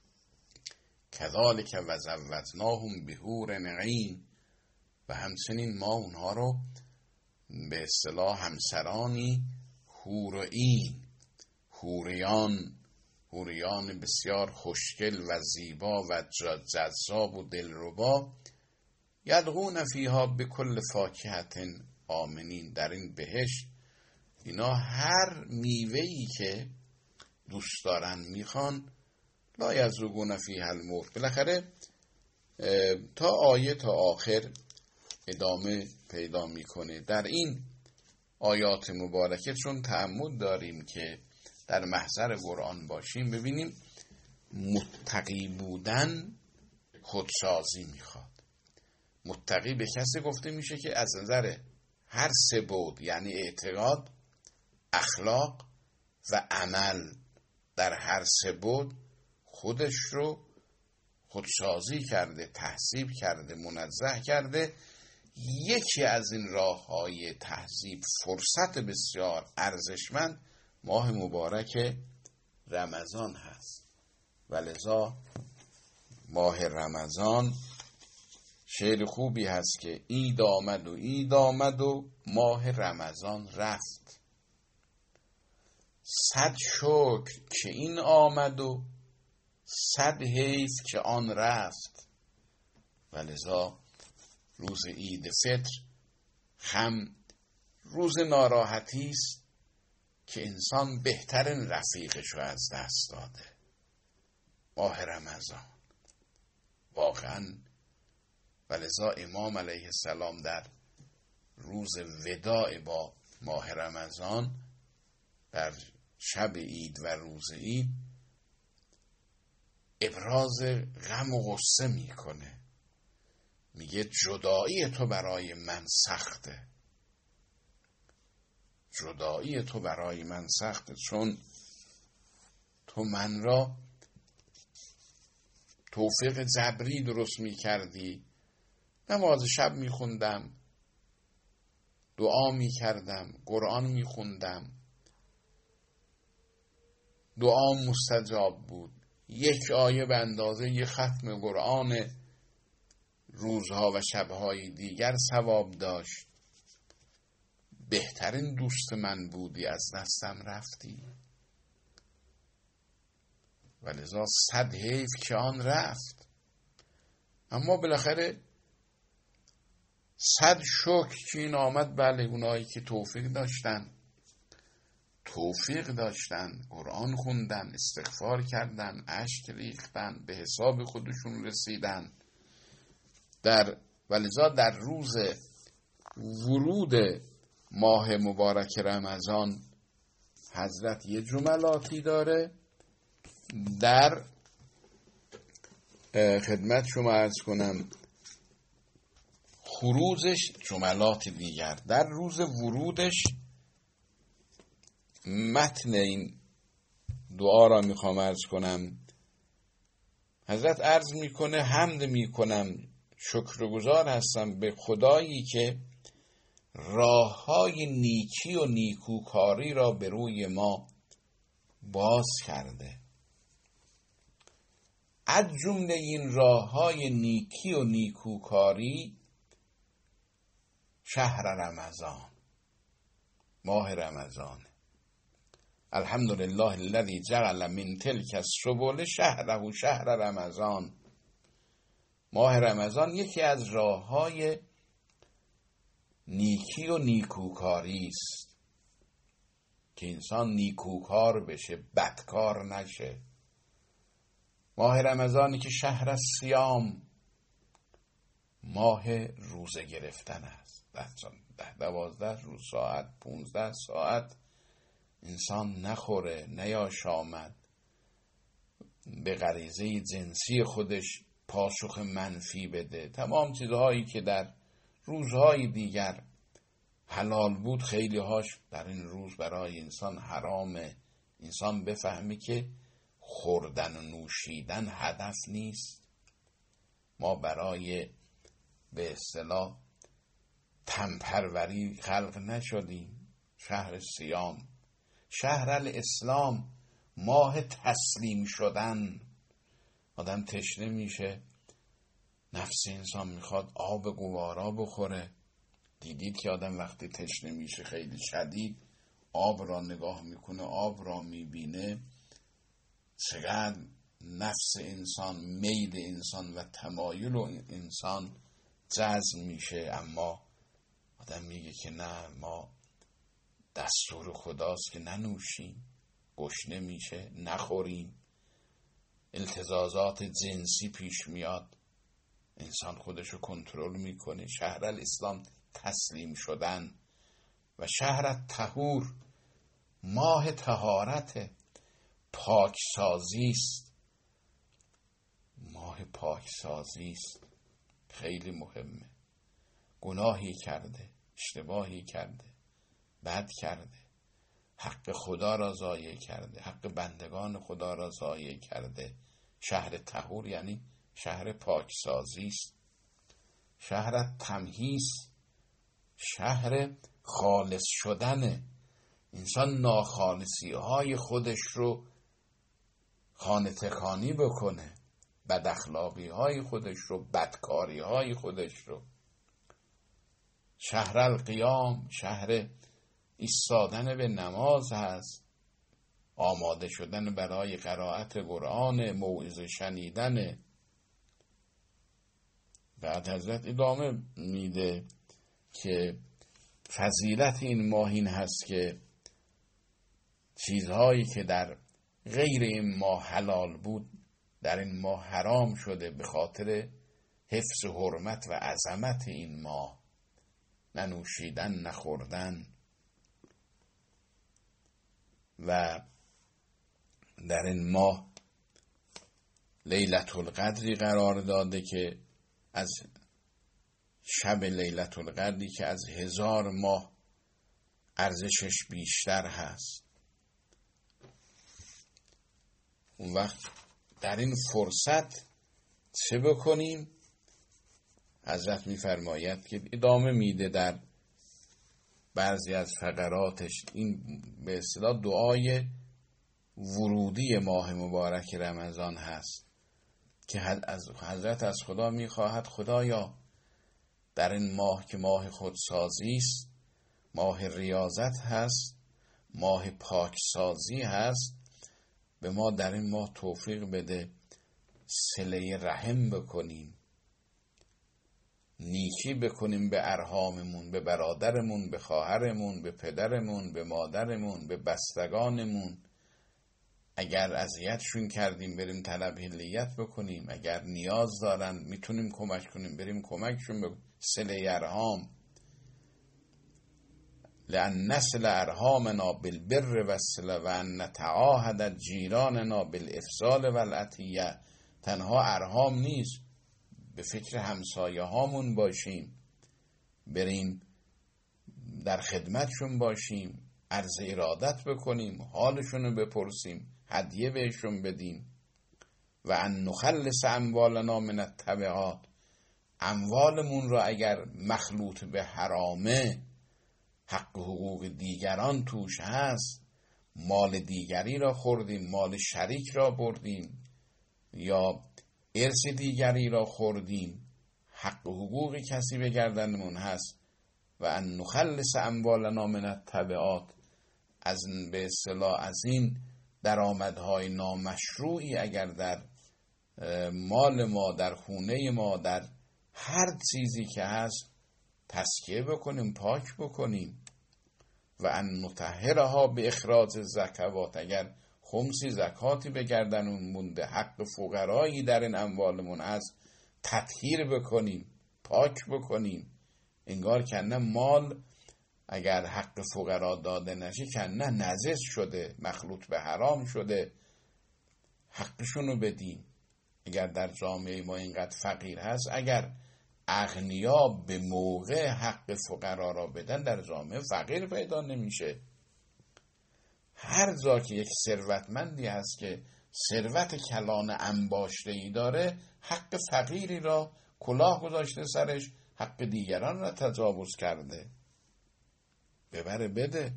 کذالک و زوجناهم بحور عین، و همچنین ما اونها رو به اصطلاح همسرانی حور عین، حوریان، حوریان بسیار خوشگل و زیبا و جذاب و دلربا، یدعون فیها بکل فاکهة آمنین، در این بهشت اینا هر میوه‌ای که دوست دارن میخوان، لا یذوقون فیها الموت. بالاخره تا آیه تا آخر ادامه پیدا میکنه. در این آیات مبارکه چون تعمد داریم که در محضر قرآن باشیم، ببینیم متقی بودن خودسازی میخواد. متقی به کسی گفته میشه که از نظر هر سه بعد، یعنی اعتقاد، اخلاق و عمل، در هر سه بعد خودش رو خودسازی کرده، تهذیب کرده، منزه کرده. یکی از این راه‌های تهذیب، فرصت بسیار ارزشمند، ماه مبارک رمضان هست. ولذا ماه رمضان شعر خوبی هست که عید آمد و عید آمد و ماه رمضان رفت، صد شکر که این آمد و صد حیف که آن رفت. ولذا روز عید فطر هم روز ناراحتی است که انسان بهترین رفیقش رو از دست داده. ماه رمضان واقعا، ولذا امام علیه السلام در روز وداع با ماه رمضان، در شب عید و روز عید، ابراز غم و غصه میکنه، میگه جدایی تو برای من سخته، جدایی تو برای من سخته، چون تو من را توفیق جبری درست میکردی، نماز شب میخوندم، دعا میکردم، قرآن میخوندم، دعا مستجاب بود، یک آیه به اندازه یک ختم قرآن روزها و شبهای دیگر ثواب داشت. بهترین دوست من بودی، از دستم رفتی. ولذا صد حیف که آن رفت. اما بالاخره صد شکر که این آمد. بله، اونایی که توفیق داشتن توفیق داشتن قرآن خوندن، استغفار کردن، اشک ریختن، به حساب خودشون رسیدن. در ولذا در روز ورود ماه مبارک رمضان حضرت یه جملاتی داره، در خدمت شما عرض کنم خروجش جملات دیگر. در روز ورودش متن این دعا را میخوام عرض کنم. حضرت عرض میکنه حمد میکنم، شکرگزار هستم به خدایی که راههای نیکی و نیکوکاری را به روی ما باز کرده. از جمله این راههای نیکی و نیکوکاری شهر رمضان، ماه رمضان. الحمدلله الذی جعل من تلک السبل شهره شهر رمضان. ماه رمضان یکی از راه‌های نیکی و نیکوکاری است که انسان نیکوکار بشه، بدکار نشه. ماه رمضانی که شهر الصیام، ماه روزه گرفتن است. ده دوازده روز ساعت پونزده ساعت انسان نخوره، نیاشامد، به غریزه جنسی خودش پاسخ منفی بده. تمام چیزهایی که در روزهای دیگر حلال بود خیلی هاش در این روز برای انسان حرامه. انسان بفهمی که خوردن و نوشیدن هدف نیست. ما برای به اصطلاح تنپروری خلق نشدیم. شهر صیام، شهر الاسلام، ماه تسلیم شدن. آدم تشنه میشه، نفس انسان میخواد آب گوارا بخوره. دیدید که آدم وقتی تشنه میشه خیلی شدید آب را نگاه میکنه، آب را میبینه، چقدر نفس انسان، میل انسان و تمایل انسان جذب میشه. اما آدم میگه که نه، ما دستور خداست که ننوشیم، گشنه میشه نخوریم، التزازات جنسی پیش میاد، انسان خودشو کنترل میکنه. شهر الاسلام تسلیم شدن و شهر طهور، ماه طهارت، پاکسازی است. ماه پاکسازی است، خیلی مهمه. گناهی کرده، اشتباهی کرده، بد کرده، حق خدا را ضایع کرده، حق بندگان خدا را ضایع کرده. شهر طهور یعنی شهر پاکسازی است، شهر تمهیز، شهر خالص شدن. انسان ناخالصی های خودش رو خانه تکانی بکنه، بد اخلاقی های خودش رو، بدکاری های خودش رو. شهر القیام، شهر ایستادن به نماز هست، آماده شدن برای قرائت قرآن، موعظه شنیدن. بعد حضرت ادامه میده که فضیلت این ماه این هست که چیزهایی که در غیر این ماه حلال بود در این ماه حرام شده به خاطر حفظ حرمت و عظمت این ماه. ننوشیدن، نخوردن. و در این ماه لیلة القدری قرار داده که از شب لیلة القدری که از هزار ماه ارزشش بیشتر هست. اون وقت در این فرصت چه بکنیم؟ حضرت میفرماید که ادامه میده در بعضی از فقراتش، این به اصطلاح دعای ورودی ماه مبارک رمضان هست که حضرت از خدا میخواهد خدایا در این ماه که ماه خودسازی است، ماه ریاضت هست، ماه پاکسازی هست، به ما در این ماه توفیق بده صله رحم بکنیم، نیکی بکنیم به ارحاممون، به برادرمون، به خواهرمون، به پدرمون، به مادرمون، به بستگانمون. اگر اذیتشون کردیم بریم طلب حلیت بکنیم، اگر نیاز دارن میتونیم کمک کنیم بریم کمکشون بکنیم. صله ارحام، لأن نصل ارحامنا بالبر والصلة و ان نتعاهد جیراننا بالافضال والعطیه. تنها ارحام نیست، به فکر همسایه هامون باشیم، بریم در خدمتشون باشیم، عرض ارادت بکنیم، حالشون رو بپرسیم، هدیه بهشون بدیم. و ان نخلص اموالنا من التبعات، اموالمون رو اگر مخلوط به حرامه، حق حقوق دیگران توش هست، مال دیگری را خوردیم، مال شریک را بردیم یا ارث دیگری را خوردیم، حق حقوق کسی به گردنمون هست. و ان نخلص اموالنا من التبعات، از به اصطلاح از این درآمدهای نامشروعی اگر در مال ما، در خونه ما، در هر چیزی که هست تزکیه بکنیم، پاک بکنیم. و ان نطهرها به اخراج زکوات، اگر خمسی زکاتی به گردنمون مونده، حق فقرایی در این اموالمون هست، تطهیر بکنیم، پاک بکنیم. انگار کنه مال اگر حق فقرا داده نشه کنه نجس شده، مخلوط به حرام شده، حقشونو بدیم. اگر در جامعه ما اینقدر فقیر هست، اگر اغنیا به موقع حق فقرا را بدن، در جامعه فقیر پیدا نمیشه. هر جا که یک ثروتمندی هست که ثروت کلان انباشته‌ای داره، حق فقیری را کلاه گذاشته سرش، حق دیگران را تجاوز کرده. ببره بده.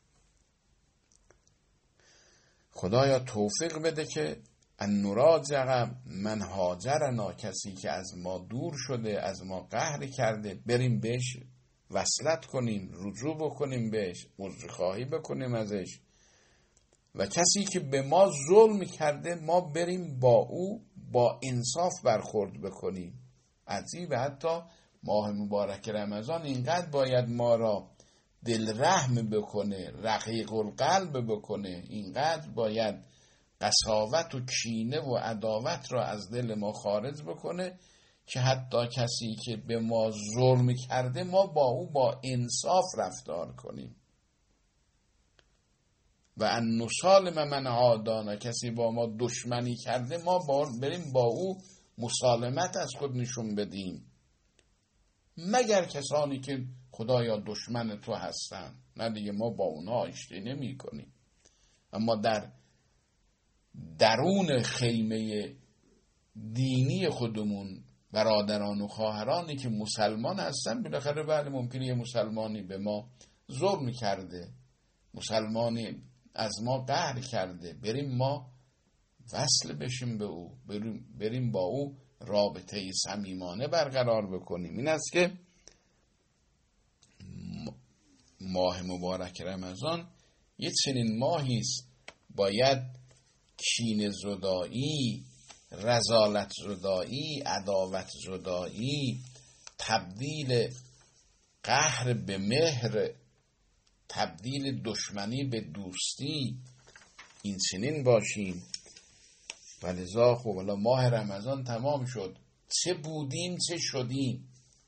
خدایا توفیق بده که ان نراجع من هاجرنا، کسی که از ما دور شده، از ما قهر کرده، بریم بهش وصلت کنیم، رجوع بکنیم بهش، عذرخواهی بکنیم ازش. و کسی که به ما ظلم کرده، ما بریم با او با انصاف برخورد بکنیم. عجیبه، حتی ماه مبارک رمضان اینقدر باید ما را دل رحم بکنه، رقیق القلب بکنه، اینقدر باید قساوت و کینه و عداوت را از دل ما خارج بکنه که حتی کسی که به ما ظلم کرده، ما با او با انصاف رفتار کنیم. و ان نسالم من عادانا، کسی با ما دشمنی کرده، ما با بریم با او مسالمت از خود نشون بدیم. مگر کسانی که خدایا دشمن تو هستن، نه دیگه ما با اونا آشتی نمی کنیم. اما در درون خیمه دینی خودمون، برادران و خواهرانی که مسلمان هستن، بالاخره بله ممکنه یه مسلمانی به ما ظلم کرده، مسلمانی از ما قهر کرده، بریم ما وصل بشیم به او، بریم, بریم با او رابطه صمیمانه برقرار بکنیم. این است که ماه مبارک رمضان یه چنین ماهی است، باید کینه زدایی، رذالت زدایی، عداوت زدایی، تبدیل قهر به مهر، تبدیل دشمنی به دوستی، این چنین باشیم. ولذا خب الان ماه رمضان تمام شد، چه بودیم چه شدیم.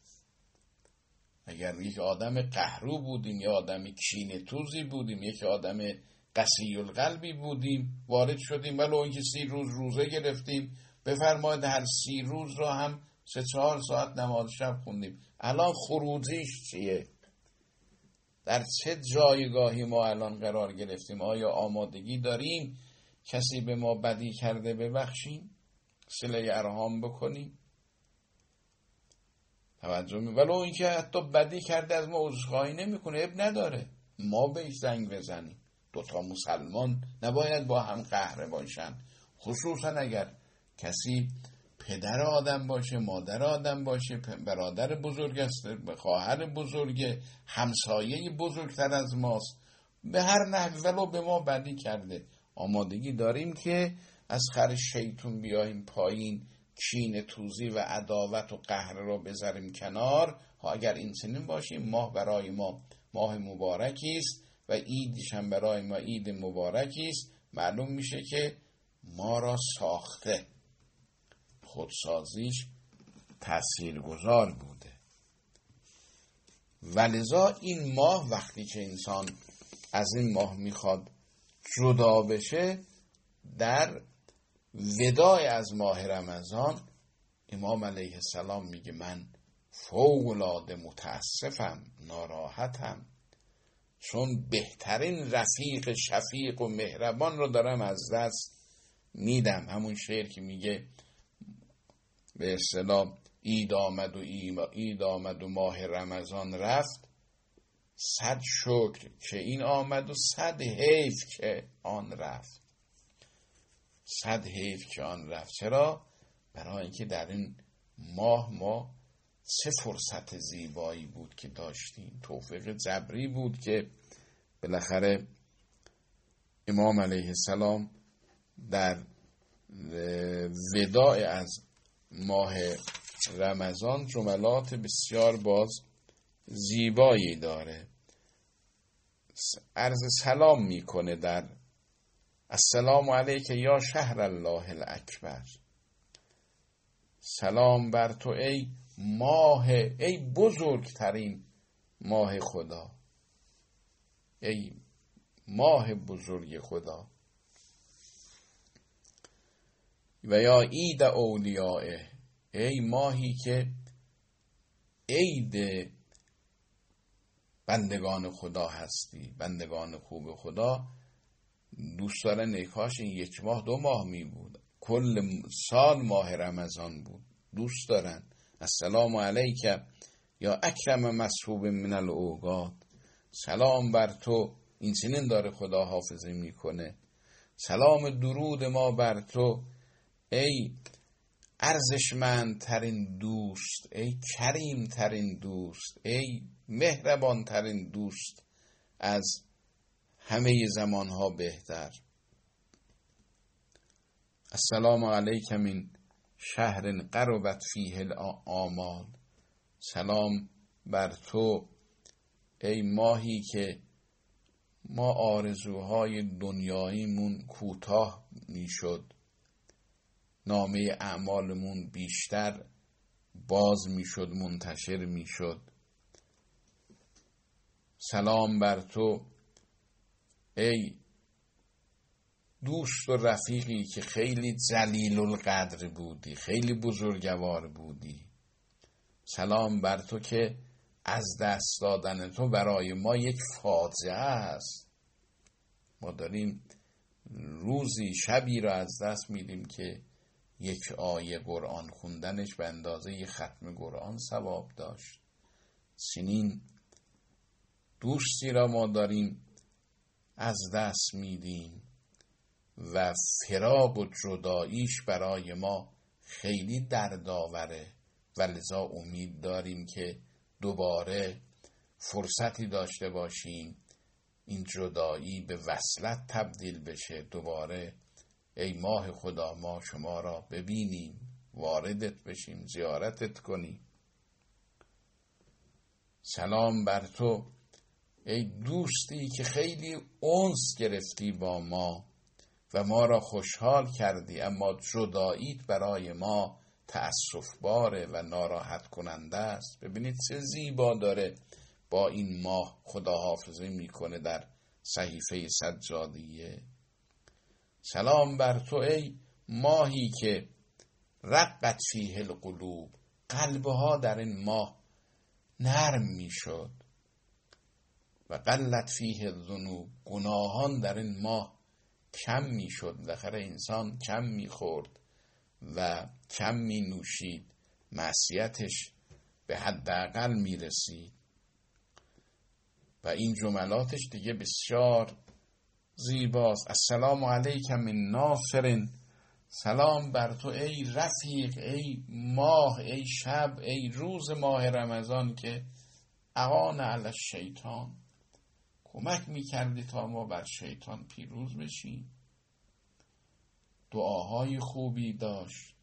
اگر یک آدم قهرو بودیم، یا آدم کینه توزی بودیم، یک آدم قسی القلبی بودیم، وارد شدیم. ولو اینکه سی روز روزه گرفتیم، بفرمایید هر سی روز را هم سه چهار ساعت نماز شب خوندیم. الان خروجیش چیه؟ در چه جایگاهی ما الان قرار گرفتیم؟ آیا آمادگی داریم کسی به ما بدی کرده ببخشیم، صله ارحام بکنیم؟ توجه می ولو اینکه حتی بدی کرده از ما عذرخواهی نمیکنه، اب نداره، ما بهش زنگ بزنیم. دوتا مسلمان نباید با هم قهر باشن، خصوصا اگر کسی پدر آدم باشه، مادر آدم باشه، برادر بزرگ است، خواهر بزرگ، همسایه بزرگتر از ماست، به هر نحوی ولو به ما بدی کرده، آمادگی داریم که از خر شیطون بیاییم پایین، کینه توزی و عداوت و قهر را بذاریم کنار. ها اگر این چنین باشیم، ماه برای ما ماه مبارکی است و عیدش هم برای ما عید مبارکی است. معلوم میشه که ما را ساخته، خودسازیش تاثیرگذار بوده. ولذا این ماه وقتی که انسان از این ماه میخواد جدا بشه، در وداع از ماه رمضان امام علیه السلام میگه من فوق‌العاده متاسفم، ناراحتم، چون بهترین رفیق شفیق و مهربان رو دارم از دست میدم. همون شعر که میگه به اصطلاح عید آمد و عید آمد و ماه رمضان رفت، صد شکر که این آمد و صد حیف که آن رفت. صد حیف که آن رفت. چرا؟ برای اینکه در این ماه ما چه فرصت زیبایی بود که داشتیم، توفیق جبری بود که بالاخره امام علیه السلام در وداع از ماه رمضان جملات بسیار باز زیبایی داره. عرض سلام میکنه در السلام علیک یا شهر الله الاکبر، سلام بر تو ای ماه، ای بزرگترین ماه خدا، ای ماه بزرگ خدا. و یا عید اولیائه، ای ماهی که عید بندگان خدا هستی، بندگان خوب خدا. دوست دارن ای کاش این یک ماه دو ماه می بود، کل سال ماه رمضان بود. دوست دارن السلام علیک یا اکرم مصحوب من الاوقات، سلام بر تو، این چنین داره خدا حافظه میکنه. سلام درود ما بر تو ای ارزشمند ترین دوست، ای کریم ترین دوست، ای مهربان ترین دوست از همه زمانها بهتر. السلام علیک من شهر قربت فیه الآمال، سلام بر تو ای ماهی که ما آرزوهای دنیاییمون کوتاه میشد، نامه اعمالمون بیشتر باز میشد، منتشر میشد. سلام بر تو ای دوست و رفیقی که خیلی جلیل القدر بودی، خیلی بزرگوار بودی. سلام بر تو که از دست دادن تو برای ما یک فاجعه است. ما داریم روزی شبی را از دست میدیم که یک آیه قرآن خوندنش به اندازه یک ختم قرآن ثواب داشت. سنین دوستی را ما داریم از دست میدیم و فراق و جداییش برای ما خیلی دردآوره و لذا امید داریم که دوباره فرصتی داشته باشیم این جدایی به وصلت تبدیل بشه. دوباره ای ماه خدا ما شما را ببینیم، واردت بشیم، زیارتت کنیم. سلام بر تو ای دوستی که خیلی انس گرفتی با ما و ما را خوشحال کردی، اما جداییت برای ما تأسف باره و ناراحت کننده است. ببینید چه زیبا داره با این ماه خدا حافظه میکنه در صحیفه سجادیه. سلام بر تو ای ماهی که رقت فیه القلوب، قلبها در این ماه نرم میشد و قلت فیه الذنوب، گناهان در این ماه کم میشد. بالاخره انسان کم میخورد و کم می نوشید، معصیتش به حداقل می رسید و این جملاتش دیگه بسیار زیباست. السلام علیک من ناصر، سلام بر تو ای رفیق، ای ماه، ای شب، ای روز ماه رمضان که اعان علی الشیطان، کمک می کردی تا ما بر شیطان پیروز بشیم. دعاهای خوبی داشت.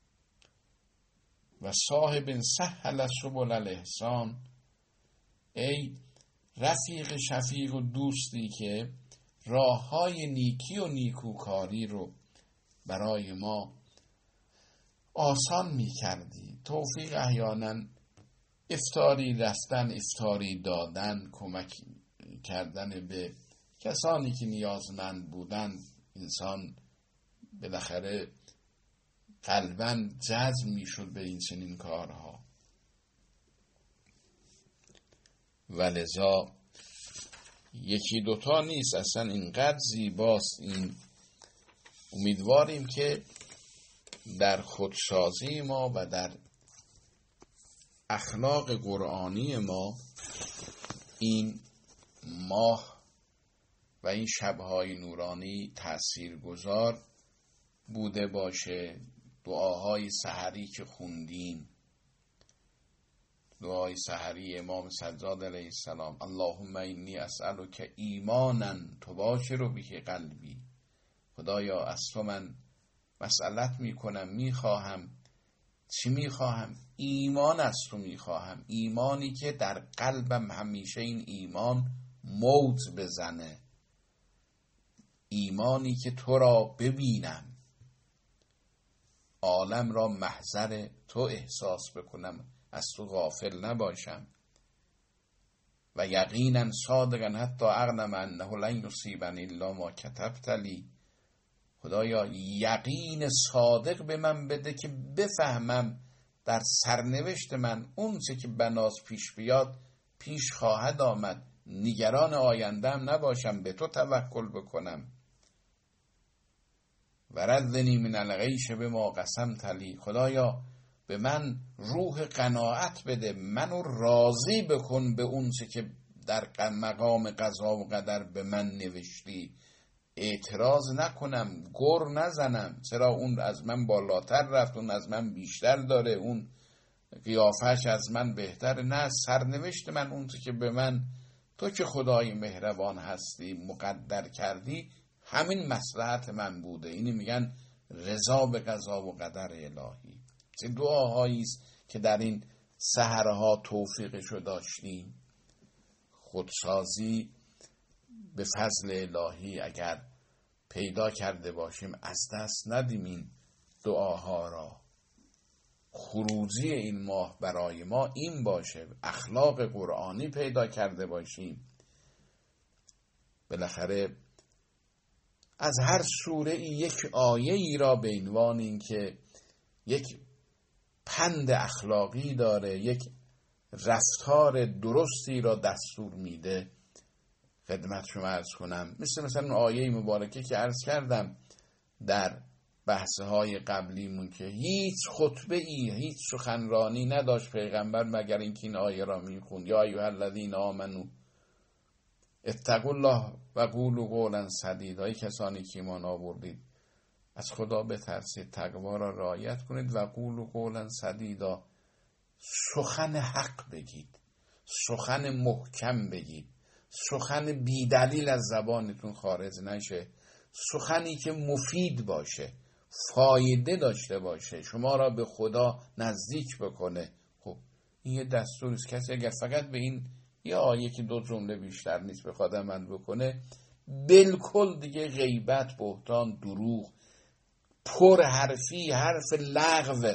و صاحب سهل سبل الاحسان، ای رفیق شفیق و دوستی که راههای نیکی و نیکوکاری رو برای ما آسان می کردی. توفیق احیانا افطاری رفتن، افطاری دادن، کمک کردن به کسانی که نیازمند بودن، انسان بالاخره قلباً جذب میشد به این چنین کارها. ولذا یکی دوتا نیست، اصلا اینقدر زیباست این. امیدواریم که در خودسازی ما و در اخلاق قرآنی ما این ماه و این شبهای نورانی تاثیرگذار بوده باشه. دعاهای سحری که خوندیم، دعای سحری امام سجاد علیه السلام، اللهم انی اسألک ایمانا تباشر به قلبی، خدایا از تو من مسئلت میکنم، میخواهم. چی میخواهم؟ ایمان از تو میخواهم، ایمانی که در قلبم همیشه این ایمان موج بزنه، ایمانی که تو را ببینم، عالم را محضر تو احساس بکنم، از تو غافل نباشم. و یقینا صادقا حتی اعلم انه لن یصیبنی الا ما کتبت لی. خدایا یقین صادق به من بده که بفهمم در سرنوشت من اون چه که بناز پیش بیاد پیش خواهد آمد، نگران آیندهم نباشم، به تو توکل بکنم. وردنی من الغیش بما قسمت لی. خدایا به من روح قناعت بده، منو راضی بکن به اون چه که در مقام قضا و قدر به من نوشتی. اعتراض نکنم، گر نزنم، چرا اون از من بالاتر رفت، اون از من بیشتر داره، اون قیافش از من بهتر. نه، سرنوشت من اون که به من تو که خدای مهربان هستی مقدر کردی، همین مصلحت من بوده. اینی میگن رضا به قضا و قدر الهی. چه دعاهایی است که در این سحرها توفیقشو داشتیم. خودسازی به فضل الهی اگر پیدا کرده باشیم از دست ندیم این دعاها را. خروجی این ماه برای ما این باشه، اخلاق قرآنی پیدا کرده باشیم. بالاخره از هر سوره یک آیه ای را به عنوان این که یک پند اخلاقی داره، یک رفتار درستی را دستور میده خدمت شما عرض کنم. مثل مثلا اون آیه مبارکه که عرض کردم در بحثهای قبلیمون که هیچ خطبه ای، هیچ سخنرانی نداشت پیغمبر مگر اینکه این آیه را میخوند. یا ایها الذین آمنو اتقوا الله و قولوا قولا سدیدا. ای کسانی که ایمان آوردید از خدا بترسید، تقوا را رعایت کنید. و قولوا قولا سدیدا، سخن حق بگید، سخن محکم بگید، سخن بی دلیل از زبانتون خارج نشه، سخنی که مفید باشه، فایده داشته باشه، شما را به خدا نزدیک بکنه. خب این یه دستور است. کسی اگر فقط به این یه آیه که دو جمله بیشتر نیست بخواد عمل بکنه، بالکل دیگه غیبت، بهتان، دروغ، پر حرفی، حرف لغو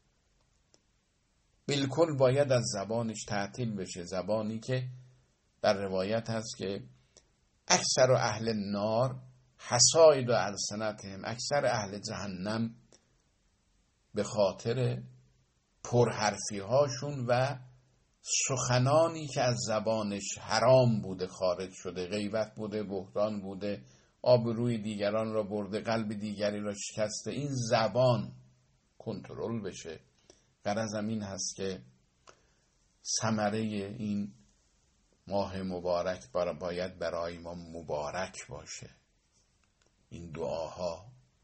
بالکل باید از زبانش تعطیل بشه. زبانی که در روایت هست که اکثر اهل نار حصائد و السنتهم، اکثر اهل جهنم به خاطر پرحرفی هاشون و سخنانی که از زبانش حرام بوده خارج شده، غیبت بوده، بهتان بوده، آبروی دیگران را برده، قلب دیگری را شکسته، این زبان کنترل بشه. غرضم این هست که ثمره این ماه مبارک باید برای ما مبارک باشه. این دعاها.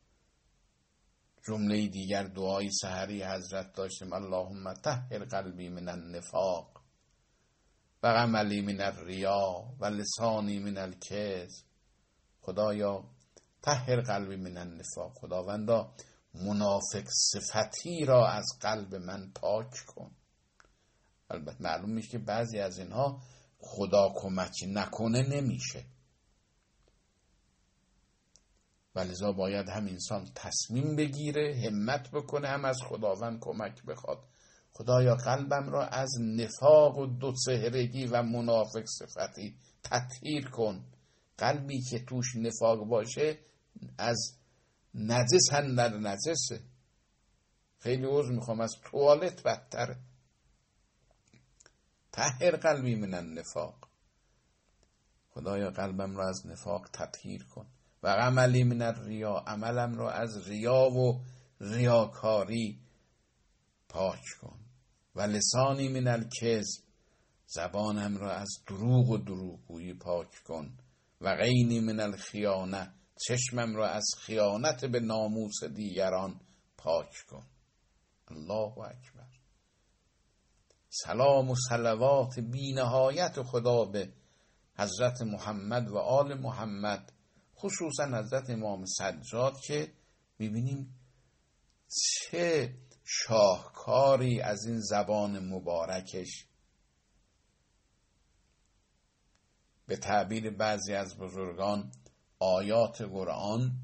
جمله دیگر دعای سحری حضرت داشتیم: اللهم طهر قلبی من النفاق و عملی من الریا و لسانی من الکذب. خدایا طهر قلبی من النفاق، خداوندا منافق صفتی را از قلب من پاک کن. البته معلوم میشه که بعضی از اینها خدا کمک نکنه نمیشه، ولذا باید هم انسان تصمیم بگیره، همت بکنه، هم از خداوند کمک بخواد. خدایا قلبم را از نفاق و دوچهرگی و منافق صفتی تطهیر کن. قلبی که توش نفاق باشه از نجس اندر نجسه. خیلی عذر میخوام، از توالت بدتره. طهر قلبی من النفاق، خدایا قلبم را از نفاق تطهیر کن. و عملی من الریا، عملم را از ریا و ریاکاری پاک کن. و لسانی من الکذب، زبانم را از دروغ و دروغگویی پاک کن. و عینی من الخیانه، چشمم را از خیانت به ناموس دیگران پاک کن. الله اکبر. سلام و صلوات بی نهایت خدا به حضرت محمد و آل محمد، خصوصا حضرت امام سجاد که میبینیم چه شاهکاری از این زبان مبارکش به تعبیر بعضی از بزرگان آیات قرآن،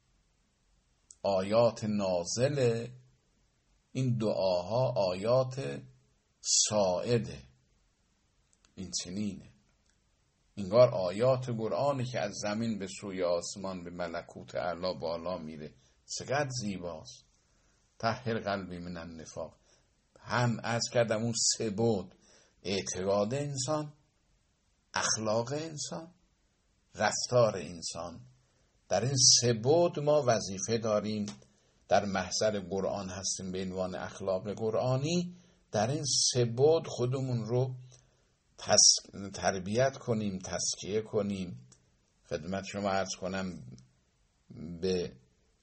آیات نازل این دعاها آیات ساعده. این چنینه، انگار آیات قرآنی که از زمین به سوی آسمان به ملکوت اعلی بالا میره. چقدر زیباست. طهر قلبی من النفاق. هم از کردم اون سه بود: اعتقاد انسان، اخلاق انسان، رفتار انسان. در این سه بود ما وظیفه داریم. در محضر قرآن هستیم به عنوان اخلاق قرآنی. در این سه بود خودمون رو تس... تربیت کنیم، تزکیه کنیم. خدمت شما عرض کنم به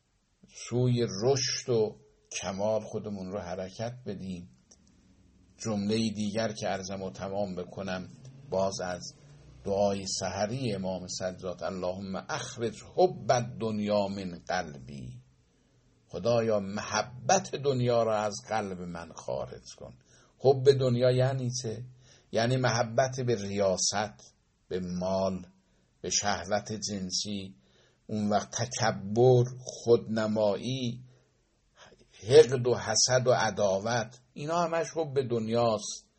سوی رشد و کمال خودمون رو حرکت بدیم. جمله دیگر که عرضم رو تمام بکنم باز از دعای سحری امام سجاد: اللهم اخرج حب الدنیا من قلبی. خدایا محبت دنیا را از قلب من خارج کن. حب دنیا یعنی چه؟ یعنی محبت به ریاست، به مال، به شهوت جنسی، اون وقت تکبر، خودنمایی، حقد و حسد و عداوت. اینا همش حب دنیاست.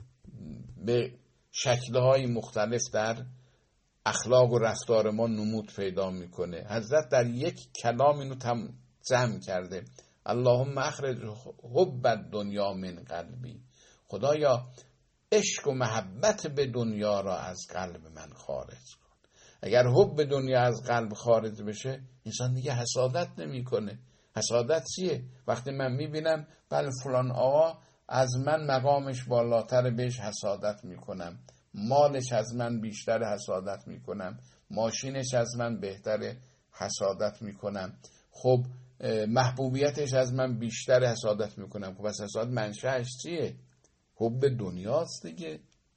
به شکل‌های مختلف در اخلاق و رفتار ما نمود پیدا میکنه. حضرت در یک کلام اینو تم جمع کرده: اللهم اخرج حب الدنیا من قلبی. خدایا عشق و محبت به دنیا را از قلب من خارج کن. اگر حب دنیا از قلب خارج بشه انسان دیگه حسادت نمیکنه. حسادت چیه؟ وقتی من میبینم بله فلان آقا از من مقامش بالاتر، بهش حسادت میکنم. مالش از من بیشتر، حسادت میکنم. ماشینش از من بهتر، حسادت میکنم. خب محبوبیتش از من بیشتر، حسادت میکنم. خب پس حسادت منشأش چیه؟ حب دنیاست دیگه.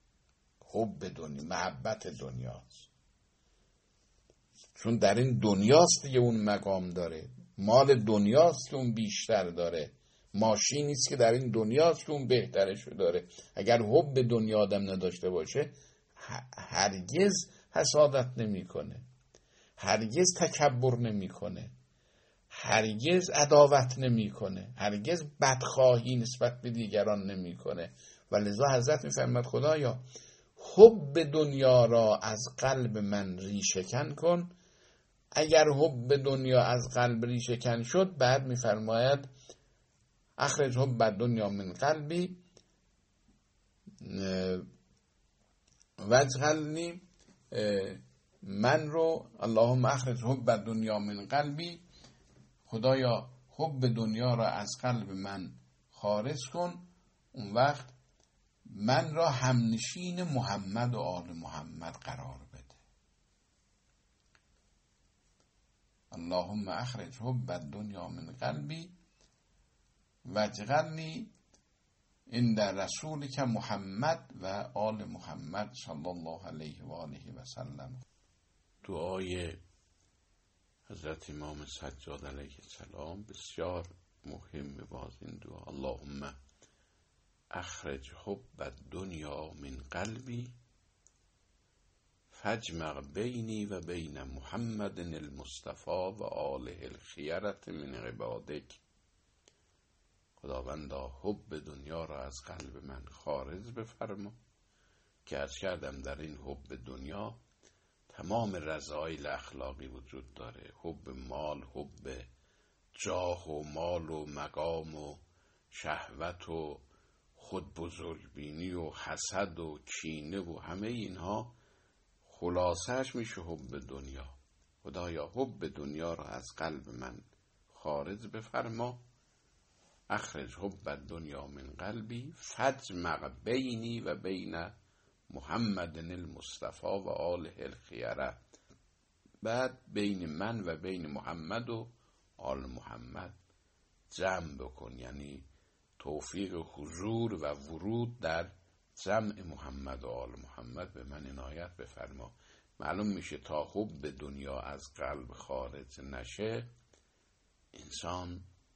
حب دنیا، محبت دنیاست. چون در این دنیاست دیگه اون مقام داره. مال دنیاست که اون بیشتر داره. ماشینی است که در این دنیاست که اون بهترشو داره. اگر حب دنیا آدم نداشته باشه هرگز حسادت نمیکنه، هرگز تکبر نمیکنه، هرگز عداوت نمیکنه، هرگز بدخواهی نسبت به دیگران نمیکنه. و لذا حضرت میفرماد خدایا حب دنیا را از قلب من ریشه‌کن کن. اگر حب دنیا از قلب ریشه‌کن شد، بعد میفرماید اخرج حب الدنیا من قلبی واجعلنی من رو اللهم اخرج حب الدنیا من قلبی. خدایا حب دنیا را از قلب من خارج کن. اون وقت من را همنشین محمد و آل محمد قرار بده. اللهم اخرج حب الدنیا من قلبی واجعلنی عند رسولک محمد و آل محمد صلی الله علیه و آله و سلم. دعای حضرت امام سجاد علیه السلام بسیار مهم. باز این دعا: اللهم اخرج حب الدنیا من قلبی فاجمع بینی و بین محمد المصطفى و آله الخیرة من عبادک. خداوندا حب دنیا را از قلب من خارج بفرما که از کردم در این حب دنیا تمام رذایل اخلاقی وجود داره. حب مال، حب جاه و مال و مقام و شهوت و خود بزرگبینی و حسد و کینه و همه اینها خلاصش میشه حب دنیا. خدایا حب دنیا را از قلب من خارج بفرما. اخرج حب الدنیا من قلبی فاجمع بینی و بین محمد المصطفى و آله الخیرة. بعد بین من و بین محمد و آل محمد جمع بکن، یعنی توفیق حضور و ورود در جمع محمد و آل محمد به من عنایت بفرما. معلوم میشه تا حب دنیا از قلب خارج نشه انسان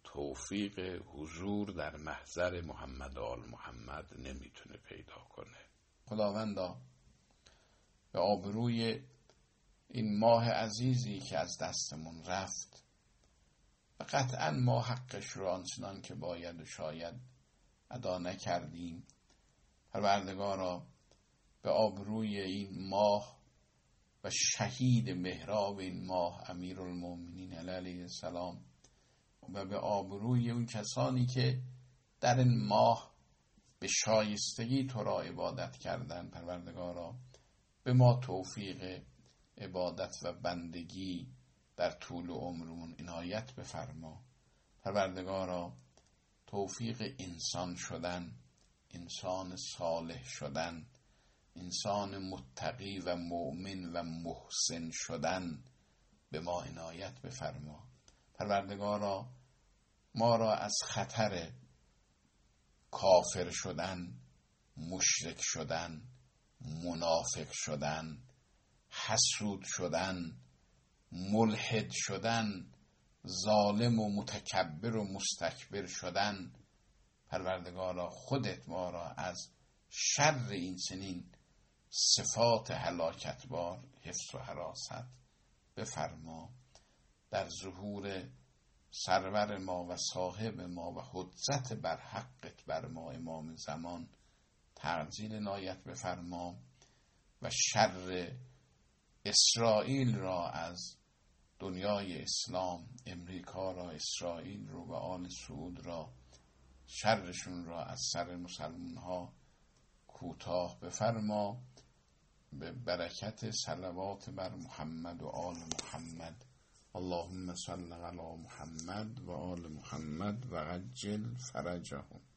توفیق حضور در محضر محمد آل محمد نمیتونه پیدا کنه. خداوندا به آبروی این ماه عزیزی که از دستمون رفت و قطعا ما حقش رو آنچنان که باید و شاید ادا نکردیم، پروردگارا به آبروی این ماه و شهید محراب این ماه امیرالمومنین علیه السلام و به آبروی اون کسانی که در این ماه به شایستگی تو را عبادت کردن، پروردگارا به ما توفیق عبادت و بندگی در طول عمرمون عنایت بفرما. پروردگارا توفیق انسان شدن، انسان صالح شدن، انسان متقی و مؤمن و محسن شدن به ما عنایت بفرما. پروردگارا ما را از خطر کافر شدن، مشرک شدن، منافق شدن، حسود شدن، ملحد شدن، ظالم و متکبر و مستکبر شدن، پروردگارا خودت ما را از شر این چنین صفات هلاکتبار حفظ و حراست بفرما. در ظهور سرور ما و صاحب ما و حجت بر حقت بر ما امام زمان تعجیل عنایت بفرما و شر اسرائیل را از دنیای اسلام، امریکا را، اسرائیل رو و آل سعود را، شرشون را از سر مسلمان ها کوتاه بفرما به برکت صلوات بر محمد و آل محمد. اللهم صل علی محمد و آل محمد و عجل فرجهم.